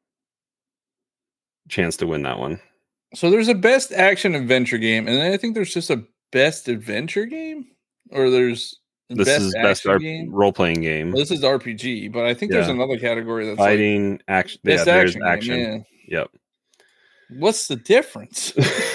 chance to win that one. So there's a best action adventure game, and then I think there's just a best adventure game, or there's a This is best action R- game. role playing game. Well, this is R P G, but I think there's Yeah. another category that's like Fighting, action. Yeah, best there's action. action. Game, yeah. Yep. What's the difference?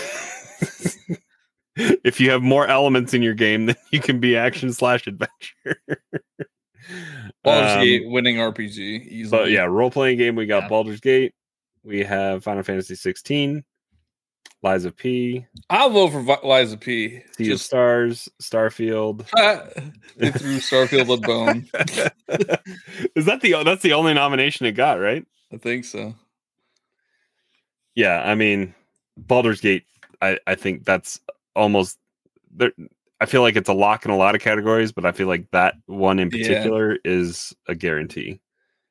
If you have more elements in your game, then you can be action slash adventure. Baldur's Um, Gate winning R P G easily. But yeah, role playing game. We got Yeah. Baldur's Gate. We have Final Fantasy sixteen, Lies of P, I'll vote for Vi- Liza P. Sea of Just Stars, Starfield. they threw Starfield a bone. Is that the that's the only nomination it got, right? I think so. Yeah, I mean, Baldur's Gate. I I think that's almost there. I feel like it's a lock in a lot of categories, but I feel like that one in particular yeah. is a guarantee.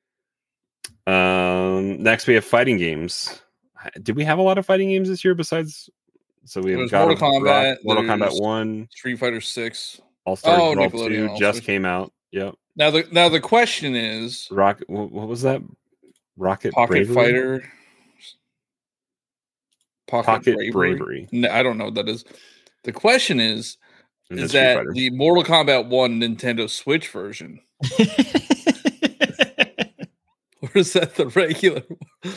Um, next we have fighting games. Did we have a lot of fighting games this year besides? So we have Mortal Kombat, Rock, Mortal Kombat One, Street Fighter Six, All Stars oh, Brawl Two just came out. Yep. Now the now the question is, Rock. What was that? Rocket Pocket Bravery? Fighter. Pocket, Pocket Bravery. Bravery. No, I don't know what that is. The question is, and is that Fighter. The Mortal Kombat One Nintendo Switch version, or is that the regular one?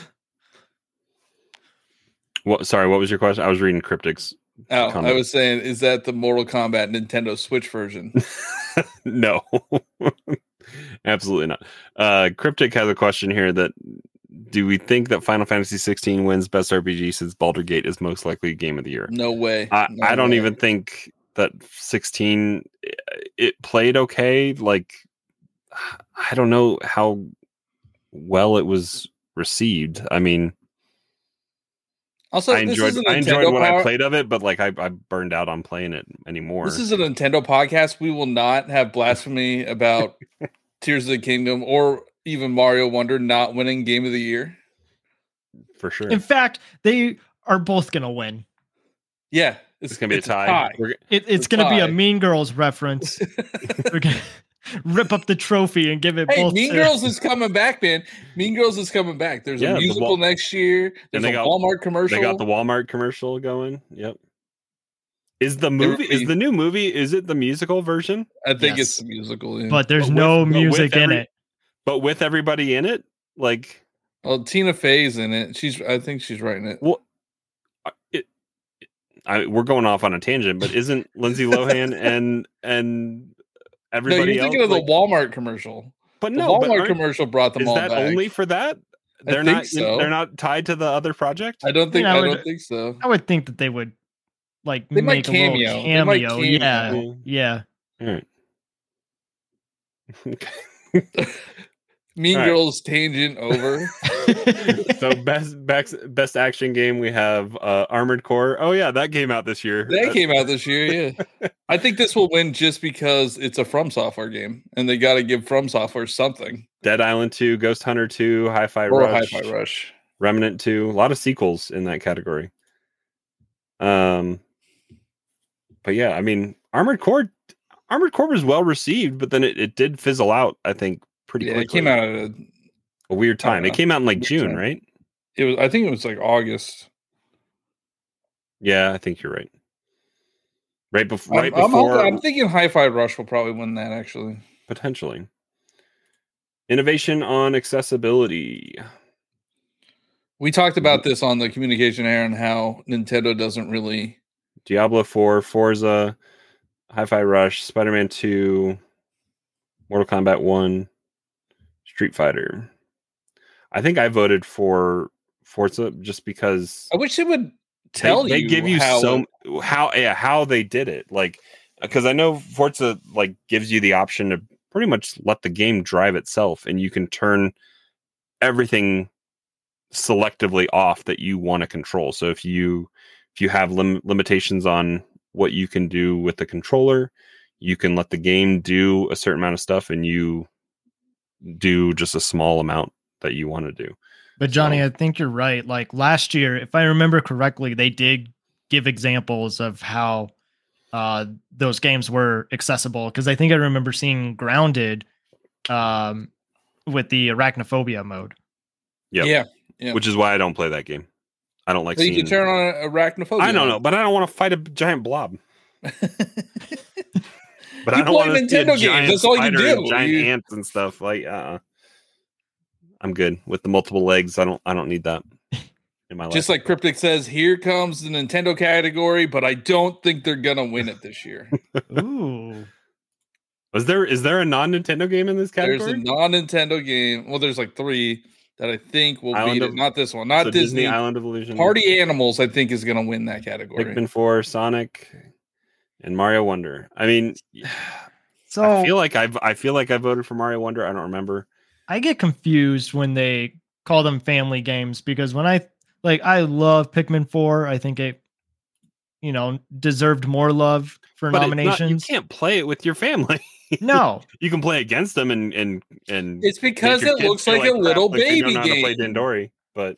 What? Sorry, what was your question? I was reading Cryptic's. Oh, comment. I was saying, is that the Mortal Kombat Nintendo Switch version? No, absolutely not. Uh, Cryptic has a question here that. Do we think that Final Fantasy sixteen wins Best R P G since Baldur's Gate is most likely Game of the Year? No way. I, no I don't way. even think that sixteen, it played okay. Like, I don't know how well it was received. I mean, also, I enjoyed, I enjoyed what power- I played of it, but like I, I burned out on playing it anymore. This is a Nintendo podcast. We will not have blasphemy about Tears of the Kingdom or even Mario Wonder not winning Game of the Year. For sure. In fact, they are both going to win. Yeah. It's, it's going to be a tie. tie. It, it's, it's going to be a Mean Girls reference. We're going to rip up the trophy and give it hey, both. Mean to... Girls is coming back, man. Mean Girls is coming back. There's yeah, a musical the Wal- next year. There's a got, Walmart commercial. They got the Walmart commercial going. Yep. Is the movie, is the new movie, is it the musical version? I think yes. it's the musical. Yeah. But there's but no with, music every, in it. But with everybody in it, like, well, Tina Fey's in it. She's, I think she's writing it. Well, it, it I, we're going off on a tangent, but isn't Lindsay Lohan and and everybody? No, you're thinking else, of the like, Walmart commercial. But the no, Walmart but commercial brought them is all that back. Only for that? They're I think not. So. They're not tied to the other project. I don't think. I, mean, I, I would, don't think so. I would think that they would like they make might a cameo. little cameo. They might cameo. Yeah, yeah. All right. Mean All Girls right. tangent over. So best, best best action game we have uh, Armored Core. Oh yeah, that came out this year. That came out this year. Yeah, I think this will win just because it's a From Software game, and they got to give From Software something. Dead Island two, Ghost Hunter two, Hi-Fi Rush, Hi-Fi Rush, Remnant two. A lot of sequels in that category. Um, but yeah, I mean, Armored Core, Armored Core was well received, but then it, it did fizzle out. I think. Pretty yeah, quickly. It came out at a, a weird time. It came out in like June, time. right? It was. I think it was like August. Yeah, I think you're right. Right, bef- I'm, right before. I'm, I'm thinking Hi-Fi Rush will probably win that. Actually, potentially. Innovation on accessibility. We talked about this on the communication air and how Nintendo doesn't really. Diablo four, Forza, Hi-Fi Rush, Spider-Man two. Mortal Kombat one, Street Fighter. I think I voted for Forza just because I wish it would tell they, you. They give you how so how yeah how they did it, like because I know Forza like gives you the option to pretty much let the game drive itself, and you can turn everything selectively off that you want to control. So if you if you have lim- limitations on what you can do with the controller, you can let the game do a certain amount of stuff and you do just a small amount that you want to do. But Johnny, so, I think you're right. Like last year, if I remember correctly, they did give examples of how uh, those games were accessible. Because I think I remember seeing Grounded um, with the arachnophobia mode. Yep. Yeah. Yeah. Which is why I don't play that game. I don't like so seeing... you can turn on arachnophobia. I don't know, but I don't want to fight a giant blob. But you I don't want to see a Nintendo giant games. That's all you do. And giant you... ants and stuff. Like, uh, I'm good with the multiple legs. I don't. I don't need that in my life. Just like Cryptic says, here comes the Nintendo category, but I don't think they're gonna win it this year. Ooh. Was there? Is there a non-Nintendo game in this category? There's a non-Nintendo game. Well, there's like three that I think will Island beat of, it. Not this one. Not so Disney. Disney Island of Illusion. Party Animals, I think, is gonna win that category. Pikmin four, Sonic, and Mario Wonder. I mean, so I feel like I've. I feel like I voted for Mario Wonder. I don't remember. I get confused when they call them family games because when I like I love Pikmin four. I think it, you know, deserved more love for but nominations. Not, you can't play it with your family. No, you can play against them and and and. It's because it looks like, like a little crap, baby like game. Play Dandori, but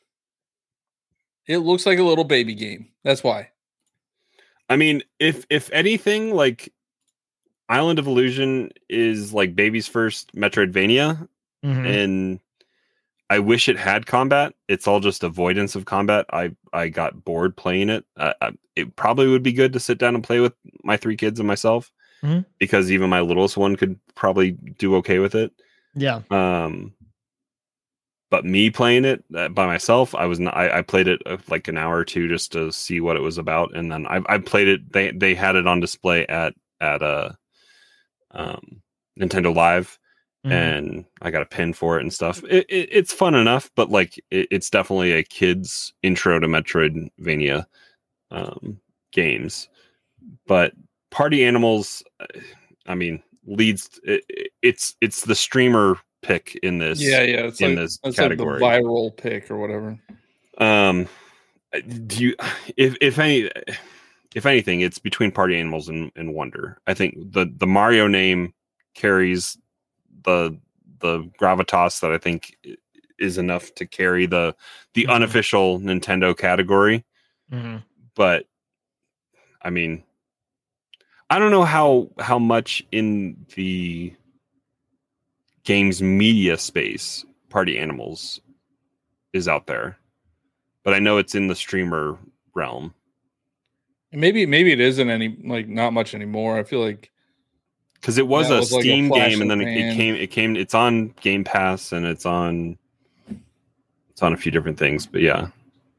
it looks like a little baby game. That's why. I mean, if if anything, like Island of Illusion is like baby's first Metroidvania, mm-hmm. and I wish it had combat. It's all just avoidance of combat. I I got bored playing it. Uh, it probably would be good to sit down and play with my three kids and myself, mm-hmm. because even my littlest one could probably do okay with it. Yeah. Um. But me playing it by myself, I was not, I, I played it like an hour or two just to see what it was about, and then I, I played it. They they had it on display at at a um, Nintendo Live, mm-hmm. and I got a pin for it and stuff. It, it, it's fun enough, but like it, it's definitely a kid's intro to Metroidvania um, games. But Party Animals, I mean, leads. It, it's it's the streamer pick in this yeah yeah it's in like, this it's category, like the viral pick or whatever. Um do you if if any if anything it's between Party Animals and, and Wonder. I think the the Mario name carries the the gravitas that I think is enough to carry the the mm-hmm. unofficial Nintendo category. Mm-hmm. But I mean, I don't know how how much in the games media space Party Animals is out there, but I know it's in the streamer realm. Maybe maybe it isn't any like not much anymore. I feel like because it was a was Steam like a game, and then it, it came it came it's on Game Pass, and it's on it's on a few different things. But yeah.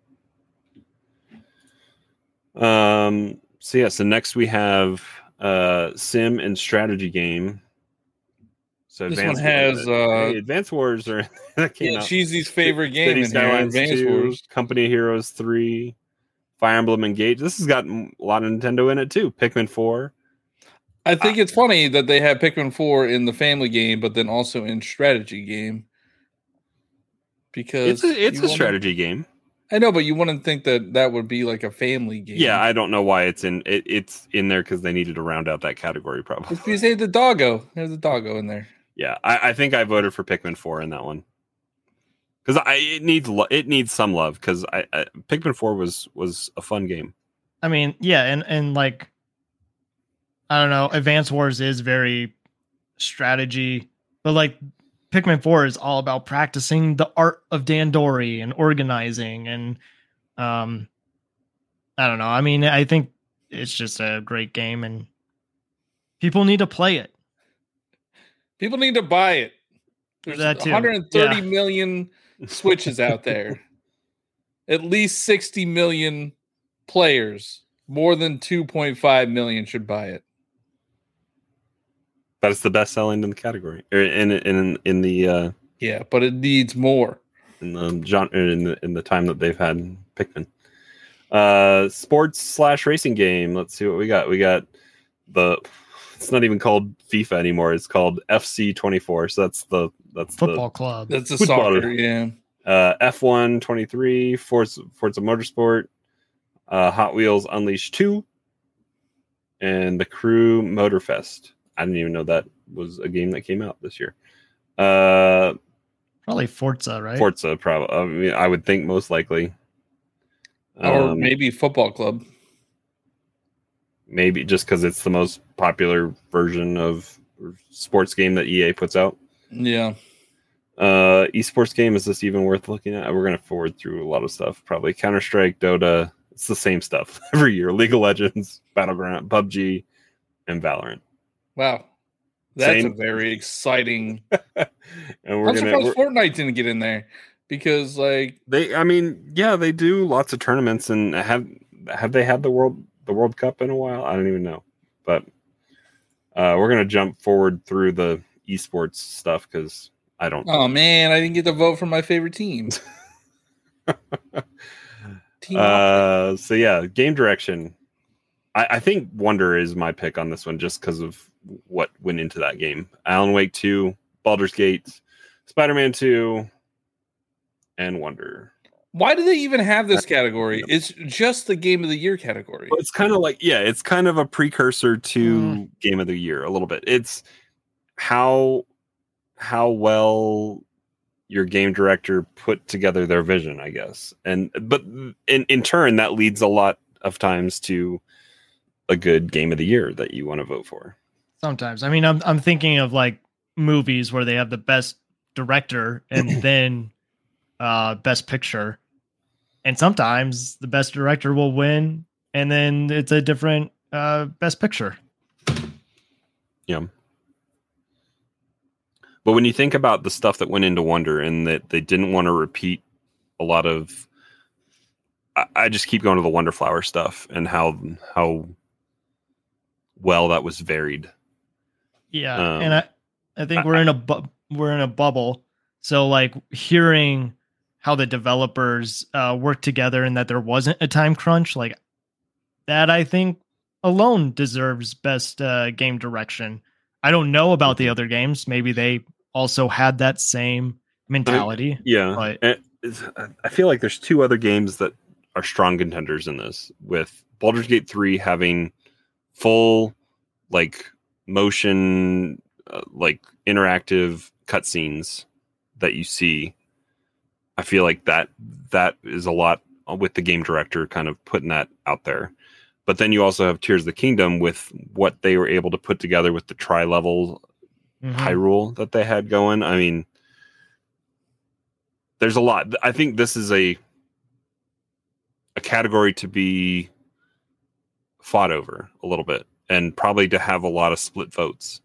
Um. So yeah. So next we have uh sim and strategy game. So this Advanced one has Wars, uh, hey, Advance Wars or that came yeah, out. Cheesy's favorite game City in here, Skylines Advance two, Wars. Company of Heroes three, Fire Emblem Engage. This has got a lot of Nintendo in it too. Pikmin four. I think uh, it's funny that they have Pikmin four in the family game, but then also in strategy game. Because it's a, it's a wanna, strategy game. I know, but you wouldn't think that that would be like a family game. Yeah, I don't know why it's in it, it's in there because they needed to round out that category probably. If you say the doggo, there's a doggo in there. Yeah, I, I think I voted for Pikmin four in that one because I it needs lo- it needs some love because I, I Pikmin four was was a fun game. I mean, yeah, and and like I don't know, Advance Wars is very strategy, but like Pikmin four is all about practicing the art of Dandori and organizing, and um, I don't know. I mean, I think it's just a great game, and people need to play it. People need to buy it. There's one hundred thirty yeah. million Switches out there. At least sixty million players. More than two point five million should buy it. But it's the best selling in the category. Or in in in the uh, yeah, but it needs more. In the genre in the in the time that they've had Pikmin. Uh sports slash racing game. Let's see what we got. We got the it's not even called FIFA anymore. It's called F C twenty-four. So that's the that's football the, club. That's a soccer, yeah. Uh, F one twenty-three, Forza, Forza Motorsport, uh, Hot Wheels Unleashed two, and the Crew Motorfest. I didn't even know that was a game that came out this year. Uh, probably Forza, right? Forza, probably. I mean, I would think most likely. Or Um, maybe Football Club. Maybe just because it's the most popular version of sports game that E A puts out. Yeah. Uh, esports game, is this even worth looking at? We're going to forward through a lot of stuff. Probably Counter-Strike, Dota. It's the same stuff every year. League of Legends, Battleground, P U B G, and Valorant. Wow. That's Same. a very exciting. and we're I'm gonna, surprised we're, Fortnite didn't get in there because, like, they. I mean, yeah, they do lots of tournaments, and have have they had the world the World Cup in a while? I don't even know, but uh, we're gonna jump forward through the esports stuff because I don't. Oh man, I didn't get to vote for my favorite team. team uh, so yeah, game direction. I, I think Wonder is my pick on this one just because of what went into that game. Alan Wake two, Baldur's Gate, Spider-Man two, and Wonder. Why do they even have this category? It's just the Game of the Year category. Well, it's kind of like, yeah, it's kind of a precursor to mm. Game of the Year a little bit. It's how how well your game director put together their vision, I guess. And but in, in turn, that leads a lot of times to a good Game of the Year that you want to vote for. Sometimes. I mean, I'm I'm thinking of like movies where they have the best director and then uh, best picture. And sometimes the best director will win and then it's a different uh, best picture. Yeah. But when you think about the stuff that went into Wonder and that they didn't want to repeat a lot of, I, I just keep going to the Wonderflower stuff and how, how well that was varied. Yeah. Um, and I, I think we're I, in a, bu- we're in a bubble. So like hearing how the developers uh, work together and that there wasn't a time crunch, like that, I think alone deserves best uh, game direction. I don't know about the other games. Maybe they also had that same mentality. I, yeah. But I feel like there's two other games that are strong contenders in this, with Baldur's Gate three having full like motion, uh, like interactive cutscenes that you see. I feel like that that is a lot with the game director kind of putting that out there. But then you also have Tears of the Kingdom with what they were able to put together with the tri-level mm-hmm. Hyrule that they had going. I mean, there's a lot. I think this is a a category to be fought over a little bit and probably to have a lot of split votes.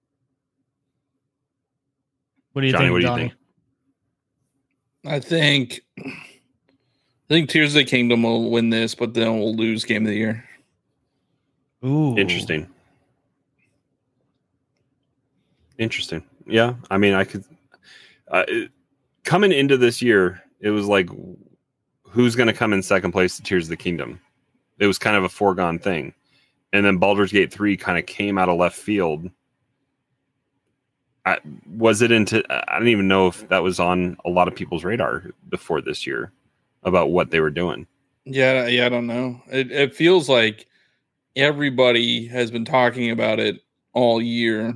What do you Johnny, think, what do Johnny? you think? I think I think Tears of the Kingdom will win this, but then we'll lose Game of the Year. Ooh. Interesting. Interesting. Yeah. I mean, I could uh, it, coming into this year, it was like, who's going to come in second place to Tears of the Kingdom? It was kind of a foregone thing. And then Baldur's Gate three kind of came out of left field. I, was it into, I don't even know if that was on a lot of people's radar before this year about what they were doing. Yeah. Yeah. I don't know. It, it feels like everybody has been talking about it all year.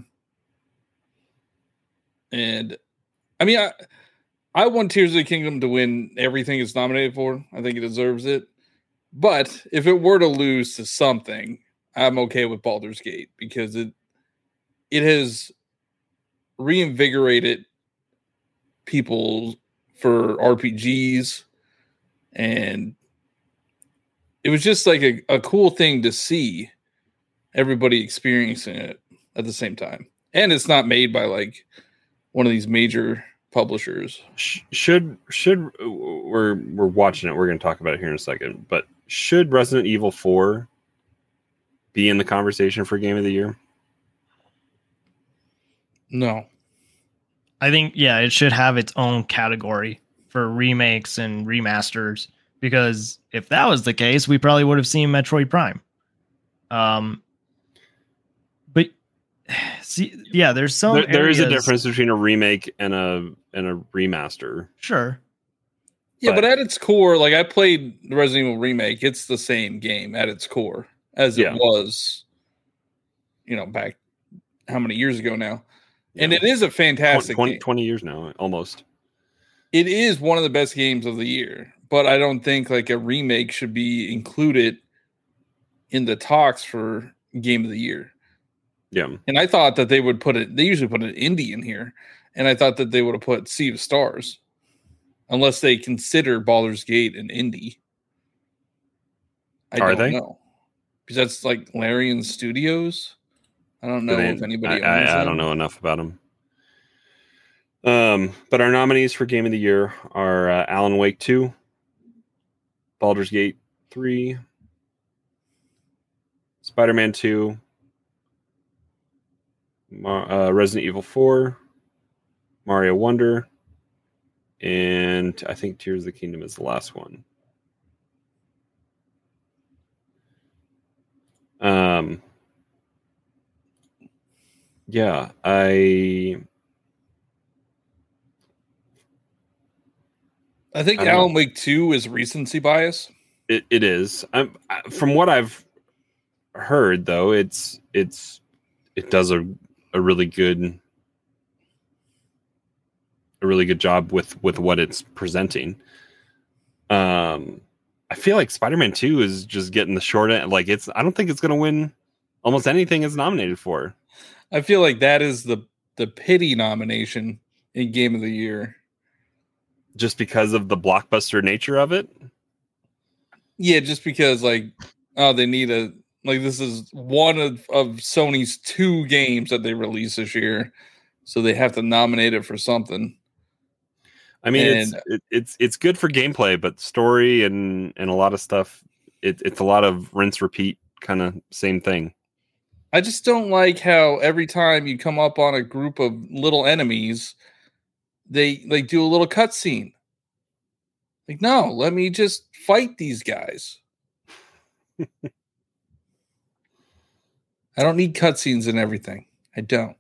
And I mean, I, I want Tears of the Kingdom to win everything it's nominated for. I think it deserves it. But if it were to lose to something, I'm okay with Baldur's Gate because it it has reinvigorated people for R P Gs, and it was just like a, a cool thing to see everybody experiencing it at the same time. And it's not made by like one of these major publishers. Should should we're we're watching it. We're going to talk about it here in a second. But should Resident Evil four be in the conversation for Game of the Year? No. I think, yeah, it should have its own category for remakes and remasters, because if that was the case, we probably would have seen Metroid Prime. Um, but see, yeah, there's some there, there is a areas... difference between a remake and a and a remaster. Sure. Yeah, but, but at its core, like I played the Resident Evil remake, it's the same game at its core as it yeah. was, you know, back how many years ago now. Yeah. And it is a fantastic twenty, game. twenty years now, almost. It is one of the best games of the year, but I don't think like a remake should be included in the talks for Game of the Year. Yeah. And I thought that they would put it, they usually put an indie in here, and I thought that they would have put Sea of Stars, unless they consider Baldur's Gate an indie. I Are don't they? know. Because that's like Larian Studios. I don't know they, if anybody I, owns I, I don't know enough about them. Um, but our nominees for Game of the Year are uh, Alan Wake two, Baldur's Gate three, Spider-Man two, uh, Resident Evil four, Mario Wonder, and I think Tears of the Kingdom is the last one. Um, yeah, I... I think I Alan know. Wake two is recency bias. It it is. I'm, from what I've heard, though, it's it's it does a a really good a really good job with with what it's presenting. Um, I feel like Spider-Man two is just getting the short end. Like it's, I don't think it's going to win almost anything it's nominated for. I feel like that is the the pity nomination in Game of the Year, just because of the blockbuster nature of it. Yeah, just because like, oh, they need a like this is one of, of Sony's two games that they release this year, so they have to nominate it for something. I mean, and, it's it, it's it's good for gameplay, but story and and a lot of stuff. It, it's a lot of rinse repeat, kind of same thing. I just don't like how every time you come up on a group of little enemies, they like do a little cutscene. Like, no, let me just fight these guys. I don't need cutscenes and everything. I don't.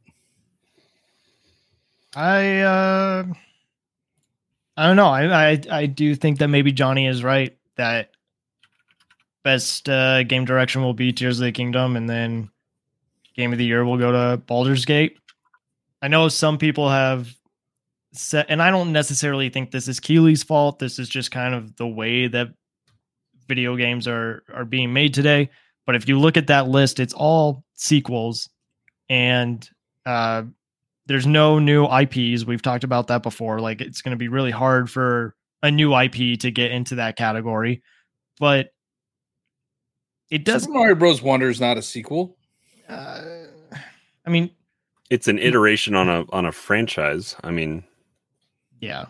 I uh, I don't know. I, I I do think that maybe Johnny is right that best uh, game direction will be Tears of the Kingdom, and then Game of the Year will go to Baldur's Gate. I know some people have said, and I don't necessarily think this is Keighley's fault. This is just kind of the way that video games are are being made today. But if you look at that list, it's all sequels, and uh, there's no new I Ps. We've talked about that before. Like, it's going to be really hard for a new I P to get into that category. But it does. Super Mario Bros. Wonder is not a sequel. Uh, I mean, it's an iteration on a on a franchise. I mean, yeah.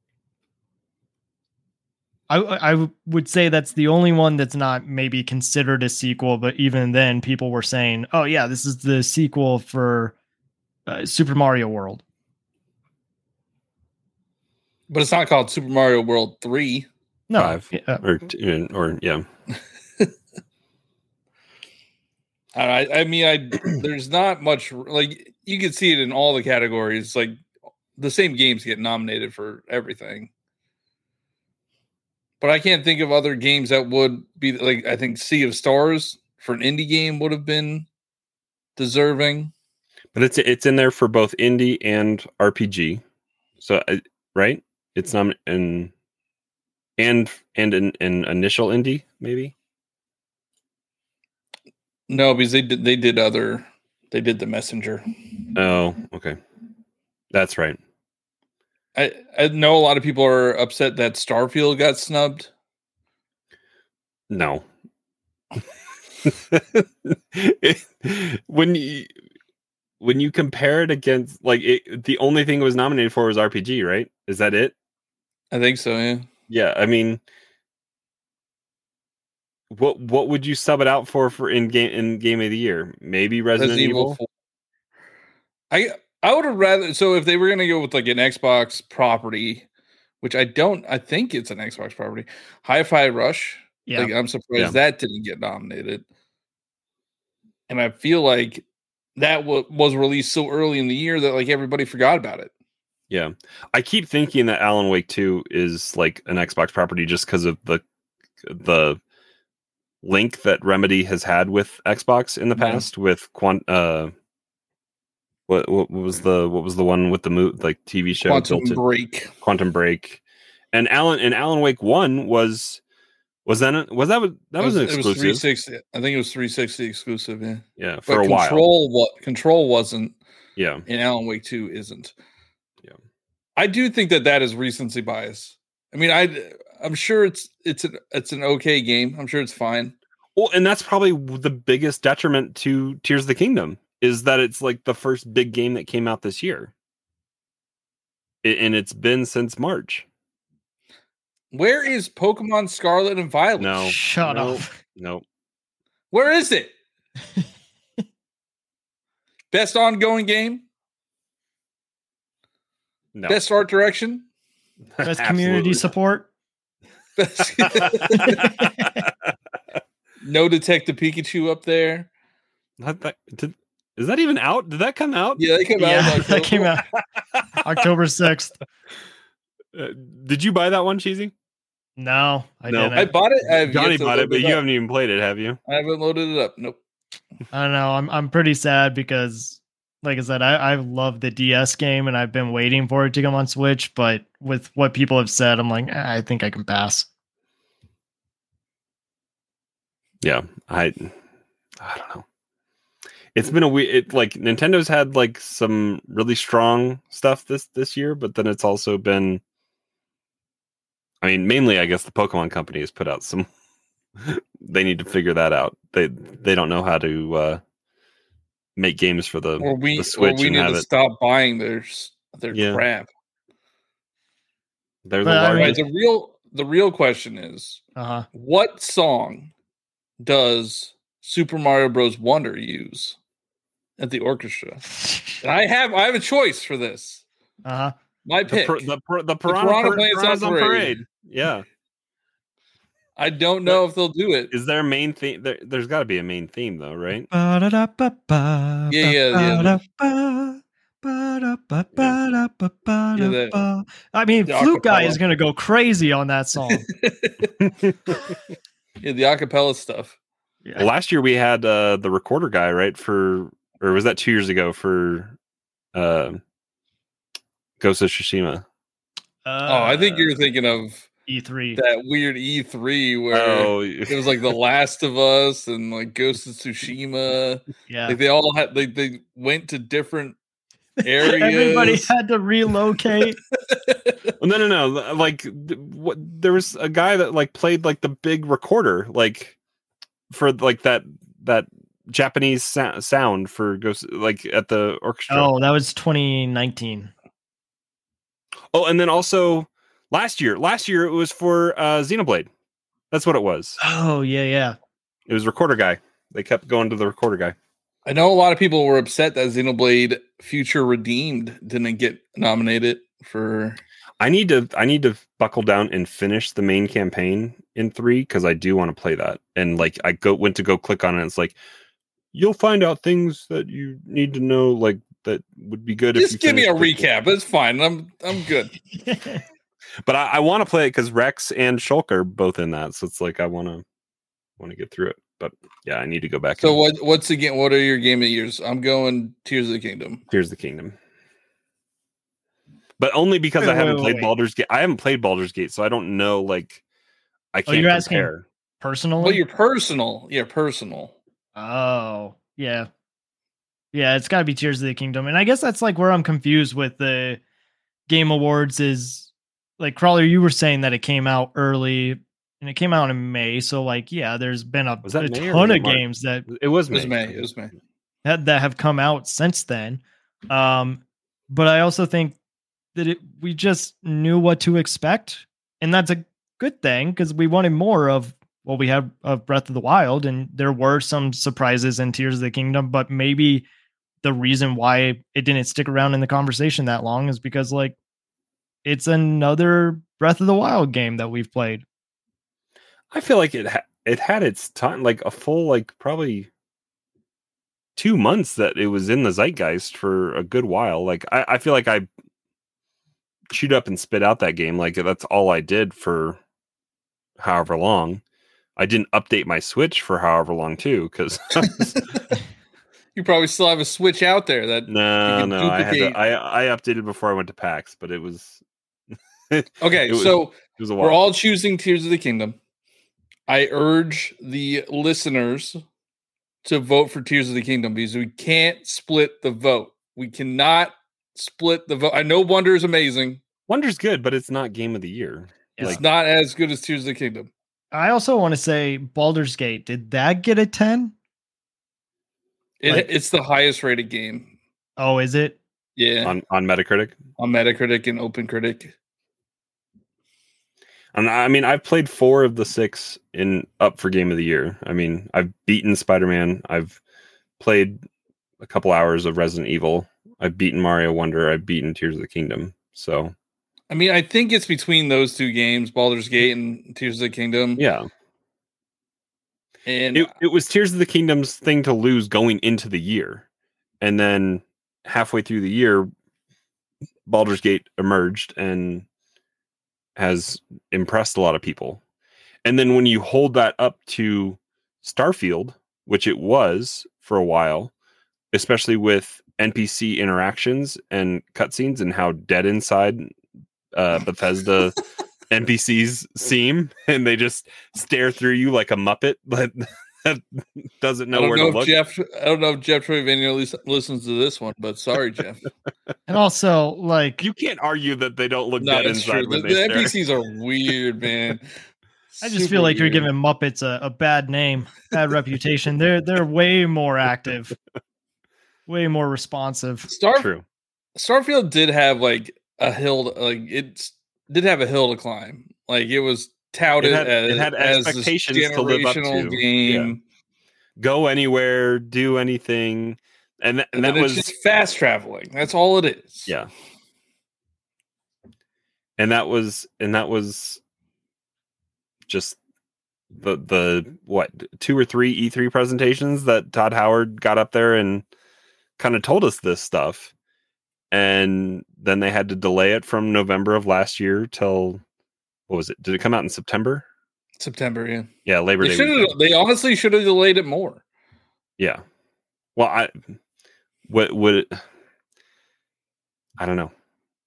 I I would say that's the only one that's not maybe considered a sequel, but even then, people were saying, "Oh yeah, this is the sequel for uh, Super Mario World." But it's not called Super Mario World three. No, Five. Yeah. or or yeah. I I mean, I there's not much like you can see it in all the categories. Like the same games get nominated for everything. But I can't think of other games that would be like, I think Sea of Stars for an indie game would have been deserving. But it's it's in there for both indie and R P G. So, right? It's not an and and an, an initial indie, maybe? No, because they did they did other they did The Messenger. Oh, okay. That's right. I, I know a lot of people are upset that Starfield got snubbed. No. when you when you compare it against, like, it, the only thing it was nominated for was R P G, right? Is that it? I think so, yeah. Yeah, I mean, what what would you sub it out for for in game in game of the year? Maybe Resident, Resident Evil. Evil I I would have rather, so if they were going to go with like an Xbox property, which I don't, I think it's an Xbox property, Hi-Fi Rush. Yeah. Like, I'm surprised yeah. that didn't get nominated. And I feel like that w- was released so early in the year that like everybody forgot about it. Yeah. I keep thinking that Alan Wake two is like an Xbox property just because of the, the link that Remedy has had with Xbox in the past yeah. with Quant, uh, What what was the what was the one with the mo- like T V show? Quantum Break. Quantum Break, and Alan and Alan Wake one was was that a, was that that was, was an exclusive? It was three sixty. I think it was three sixty exclusive. Yeah, yeah, for but a while. Control what Control wasn't. Yeah, and Alan Wake two isn't. Yeah, I do think that that is recency bias. I mean, I I'm sure it's it's an it's an okay game. I'm sure it's fine. Well, and that's probably the biggest detriment to Tears of the Kingdom. Is that it's like the first big game that came out this year. It, and it's been since March. Where is Pokemon Scarlet and Violet? No. Shut no, up. No. Where is it? Best ongoing game? No. Best art direction? Best community support? Best... No Detective Pikachu up there? Not that... Did... Is that even out? Did that come out? Yeah, that came yeah, out. That came out October sixth. Uh, did you buy that one, Cheesy? No, I no. didn't. I bought it. I've Johnny bought it, but it you up. haven't even played it, have you? I haven't loaded it up. Nope. I don't know. I'm I'm pretty sad because, like I said, I, I love the D S game and I've been waiting for it to come on Switch. But with what people have said, I'm like, eh, I think I can pass. Yeah, I I don't know. It's been a weird. It, like Nintendo's had like some really strong stuff this this year, but then it's also been. I mean, mainly, I guess the Pokemon Company has put out some. They need to figure that out. They they don't know how to uh, make games for the, or we, the Switch. Or we and need have to it. stop buying their their Yeah. crap. They're the But, I mean- largest. Right, the real the real question is, Uh-huh. what song does Super Mario Bros. Wonder use at the orchestra? And I have I have a choice for this. Uh-huh. My The, pick. pir- the, pir- the Piranha, Piranha Pir- Plants Piranha's on on Parade. parade. Yeah. I don't know if they'll do it. Is there a main theme? There, there's got to be a main theme, though, right? Yeah, yeah, yeah. I mean, the Flute Guy acapella. is going to go crazy on that song. Yeah, the acapella stuff. Yeah. Well, last year we had uh, the recorder guy, right? For or was that two years ago for uh, Ghost of Tsushima? Oh, I think you're thinking of E three. that weird E three where Oh, it was like The Last of Us and like Ghost of Tsushima. Yeah. Like they all had they they went to different areas. Everybody had to relocate. well, no, no, no. Like, th- what? There was a guy that like played like the big recorder, like for like that that Japanese sa- sound for Ghost, like at the orchestra. Oh, that was twenty nineteen. Oh, and then also last year, last year it was for uh, Xenoblade. That's what it was. Oh, yeah, yeah. It was recorder guy. They kept going to the recorder guy. I know a lot of people were upset that Xenoblade Future Redeemed didn't get nominated for. I need to I need to buckle down and finish the main campaign in three because I do want to play that. And like I go went to go click on it, and it's like you'll find out things that you need to know, like that would be good. Just if you give me a finish the- recap. It's fine. I'm I'm good. But I, I want to play it because Rex and Shulk are both in that, so it's like I want to want to get through it. But yeah, I need to go back. So and, what what's again? What are your game of the years? I'm going Tears of the Kingdom. Here's the Kingdom. But only because Wait, I haven't wait, played wait. Baldur's Gate. I haven't played Baldur's Gate, so I don't know. Like, I can't Oh, you're asking compare. personally? Well, your personal, yeah, personal. Oh, yeah. Yeah, it's got to be Tears of the Kingdom. And I guess that's like where I'm confused with the Game Awards is like Crawler, you were saying that it came out early and it came out in May. So like, yeah, there's been a, Was that a May or ton was it of March? games that, It was It was May. May. It was May. that that have come out since then. Um, but I also think that it, we just knew what to expect. And that's a good thing because we wanted more of what we have of Breath of the Wild. And there were some surprises in Tears of the Kingdom, but maybe the reason why it didn't stick around in the conversation that long is because like it's another Breath of the Wild game that we've played. I feel like it ha- it had its time, like a full, like probably two months that it was in the zeitgeist for a good while. Like I, I feel like I chewed up and spit out that game. Like that's all I did for however long. I didn't update my Switch for however long too, because You probably still have a Switch out there that no, can no, I had duplicate- to, I I updated before I went to PAX, but it was Okay, it was- so it was a while. we're all choosing Tears of the Kingdom. I urge the listeners to vote for Tears of the Kingdom because we can't split the vote. We cannot split the vote. I know Wonder is amazing. Wonder's good, but it's not game of the year. It's Like, not as good as Tears of the Kingdom. I also want to say Baldur's Gate. Did that get a ten? It, Like- it's the highest rated game. Oh, is it? Yeah, on, on, on Metacritic. Metacritic and OpenCritic. And I mean, I've played four of the six in up for game of the year. I mean, I've beaten Spider-Man. I've played a couple hours of Resident Evil. I've beaten Mario Wonder. I've beaten Tears of the Kingdom. So I mean, I think it's between those two games, Baldur's Gate and Tears of the Kingdom. yeah, And it, it was Tears of the Kingdom's thing to lose going into the year. And then halfway through the year, Baldur's Gate emerged and has impressed a lot of people. And then when you hold that up to Starfield, which it was for a while, especially with N P C interactions and cutscenes and how dead inside uh, Bethesda N P Cs seem, and they just stare through you like a Muppet that, that doesn't know where know to look. Jeff, I don't know if Jeff Trevino listens to this one, but sorry, Jeff. And also, like, you can't argue that they don't look no, dead inside. True. When the they the stare. N P Cs are weird, man. I just Super feel like weird. you're giving Muppets a, a bad name, bad reputation. They're they're way more active, way more responsive. Star- True. Starfield did have like a hill, to, like it did have a hill to climb. Like it was touted It had, as, it had as this expectations to live up to. generational game. Yeah. Go anywhere, do anything, and, th- and, And that then was it's just fast traveling. That's all it is. yeah. And that was and that was just the the what two or three E three presentations that Todd Howard got up there and kind of told us this stuff. And then they had to delay it from November of last year till what was it? Did it come out in September? September, yeah. Yeah, Labor They Day. should have. They honestly should have delayed it more. Yeah. Well, I what would it, I don't know.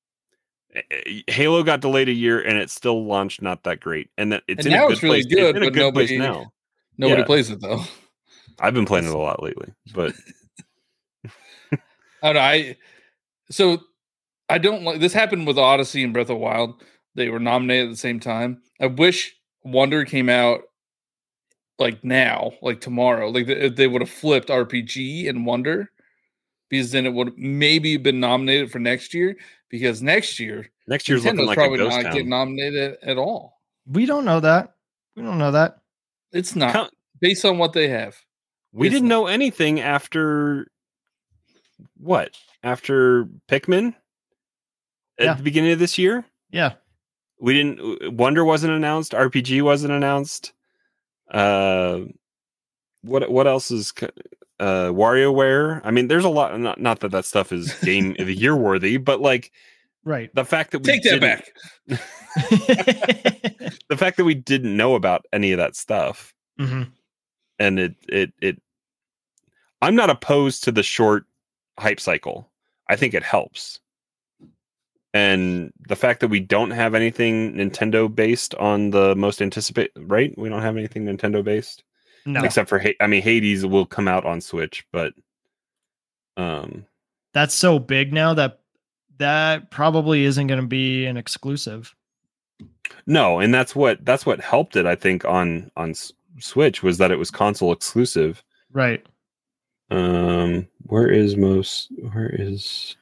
Halo got delayed a year and it still launched not that great. And that it's And in now a good it's really place. good, it's in a but good nobody place now. Nobody Yeah. plays it though. I've been playing it a lot lately, but I don't know. I so I don't like this happened with Odyssey and Breath of the Wild. They were nominated at the same time. I wish Wonder came out like now, like tomorrow. Like they, they would have flipped R P G and Wonder, because then it would maybe been nominated for next year. Because next year, next year's Nintendo's looking like probably a ghost not town. getting nominated at all. We don't know that. We don't know that. It's not Come- based on what they have. We It's didn't not. know anything after what? After Pikmin at Yeah. the beginning of this year? Yeah. We didn't Wonder wasn't announced, R P G wasn't announced. Uh what what else is c- uh WarioWare? I mean, there's a lot not, not that that stuff is game of the year worthy, but like Right. the fact that we Take that didn't- back. the fact that we didn't know about any of that stuff. hmm And it it it I'm not opposed to the short hype cycle. I think it helps. And the fact that we don't have anything Nintendo based on the most anticipated, right? We don't have anything Nintendo based No, except for Ha- I mean Hades will come out on Switch, but um that's so big now that that probably isn't going to be an exclusive. no, and that's what that's what helped it I think on on S- Switch was that it was console exclusive. Right. Um where is most where is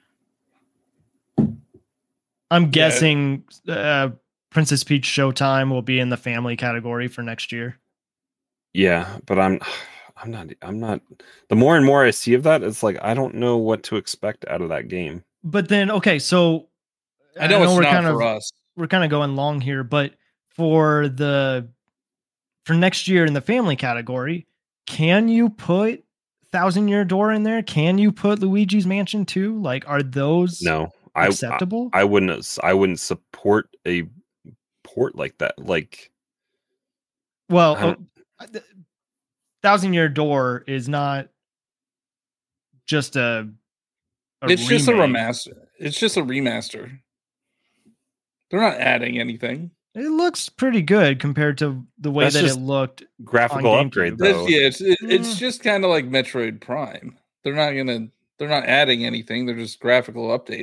I'm guessing uh, Princess Peach Showtime will be in the family category for next year. Yeah, but I'm I'm not I'm not the more and more I see of that, it's like I don't know what to expect out of that game. But then, okay, so I know, it's we're not kind for of us. we're kind of going long here, but for the for next year in the family category, can you put Thousand Year Door in there? Can you put Luigi's Mansion two? Like, are those No, I acceptable? I, I wouldn't I wouldn't support a port like that. Like well, I don't- oh, th- Thousand Year Door is not just a. a It's just a remake. remaster. It's just a remaster. They're not adding anything. It looks pretty good compared to the way That's that it just looked. graphical on upgrade GameCube. though. It's, yeah, it's it, it's Mm. just kind of like Metroid Prime. They're not gonna. They're not adding anything. They're just graphical update.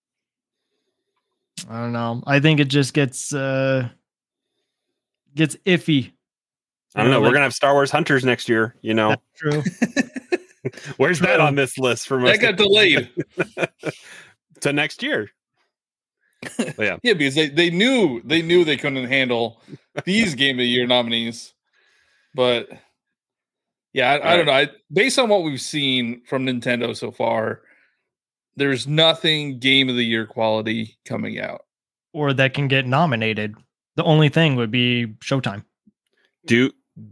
I don't know. I think it just gets uh gets iffy. I don't know. You We're like- gonna have Star Wars Hunters next year. You know, That's true. where's that True. on this list for That most got delayed. to next year? But yeah, Yeah, because they, they knew they knew they couldn't handle these Game of the Year nominees. But yeah, I, I Right. don't know. I, based on what we've seen from Nintendo so far, there's nothing Game of the Year quality coming out. Or that can get nominated. The only thing would be Showtime. do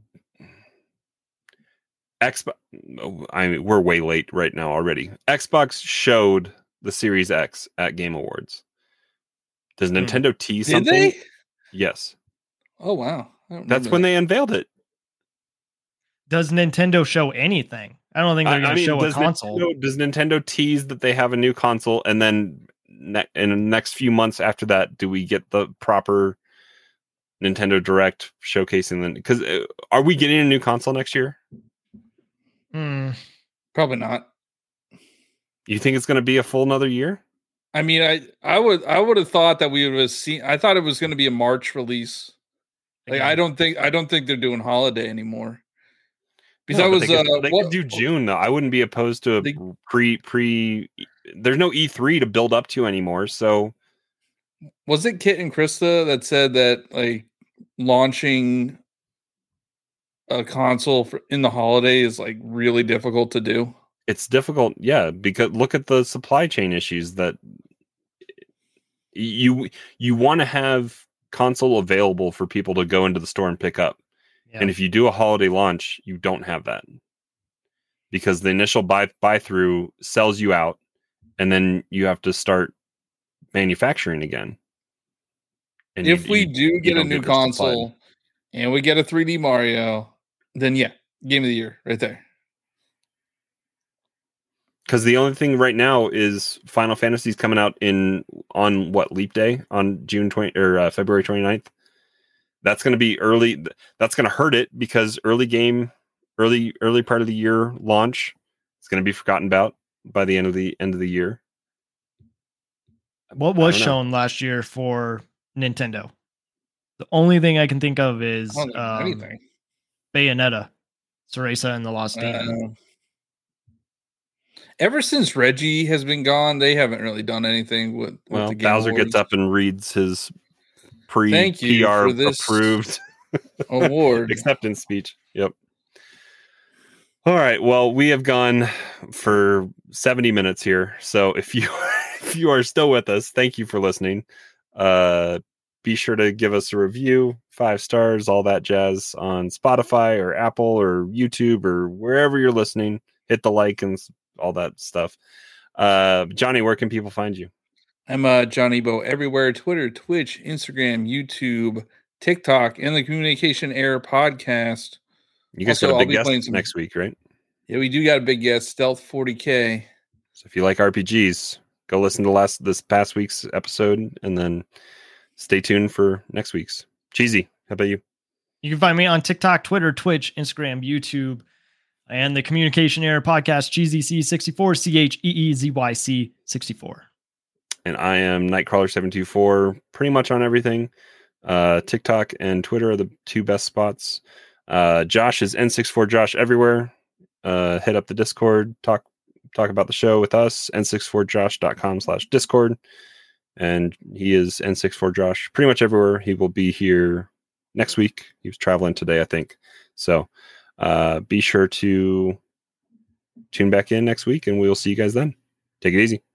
Xbox. I mean, we're way late right now already. Xbox showed the Series X at Game Awards. Does Hmm. Nintendo tease Did something? they? Yes. Oh wow. That's when that. they unveiled it. Does Nintendo show anything? I don't think they're going to show a console. Nintendo, does Nintendo tease that they have a new console, and then ne- in the next few months after that, do we get the proper Nintendo Direct showcasing them? Because uh, are we getting a new console next year? Hmm. Probably not. You think it's going to be a full another year? I mean, I I would I would have thought that we would have seen. I thought it was going to be a March release. Like Again. I don't think I don't think they're doing holiday anymore. Because no, I was they, could, uh, they what, could do June though. I wouldn't be opposed to a they, pre pre. There's no E three to build up to anymore. So was it Kit and Krista that said that like launching a console for, in the holiday is like really difficult to do? It's difficult, yeah, because look at the supply chain issues that you you want to have console available for people to go into the store and pick up. Yeah. And if you do a holiday launch, you don't have that because the initial buy buy through sells you out, and then you have to start manufacturing again. And if you, we do you, get you a new get console supplied. And we get a three D Mario, then yeah, game of the year right there. Because the only thing right now is Final Fantasy's coming out in on what Leap Day on June twentieth or uh, February twenty-ninth. That's going to be early. That's going to hurt it because early game, early early part of the year launch, it's going to be forgotten about by the end of the end of the year. What was shown last year for Nintendo? The only thing I can think of is um, anything. Bayonetta, Cereza and the Lost Demon. Uh, ever since Reggie has been gone, they haven't really done anything with. with well, the Game Bowser Awards. Gets up and reads his pre Thank you P R for this approved award acceptance speech. Yep. All right. Well, we have gone for seventy minutes here. So if you if you are still with us, thank you for listening. Uh, be sure to give us a review, five stars, all that jazz on Spotify or Apple or YouTube or wherever you're listening. Hit the like and all that stuff. Uh, Johnny, where can people find you? I'm uh, Johnny Bo everywhere: Twitter, Twitch, Instagram, YouTube, TikTok, and the Communication Error podcast. You guys also, got a big guest some... next week, right? Yeah, we do got a big guest, Stealth forty K. So if you like R P Gs, go listen to last this past week's episode, and then stay tuned for next week's. Cheesy, how about you? You can find me on TikTok, Twitter, Twitch, Instagram, YouTube, and the Communication Error podcast, Cheesy C sixty-four, C H E E Z Y C sixty-four. And I am Nightcrawler seven two four, pretty much on everything. Uh, TikTok and Twitter are the two best spots. Uh, Josh is N sixty-four Josh everywhere. Uh, hit up the Discord, talk talk about the show with us, n sixty-four josh dot com slash Discord. And he is N sixty-four Josh pretty much everywhere. He will be here next week. He was traveling today, I think. So uh, be sure to tune back in next week, and we'll see you guys then. Take it easy.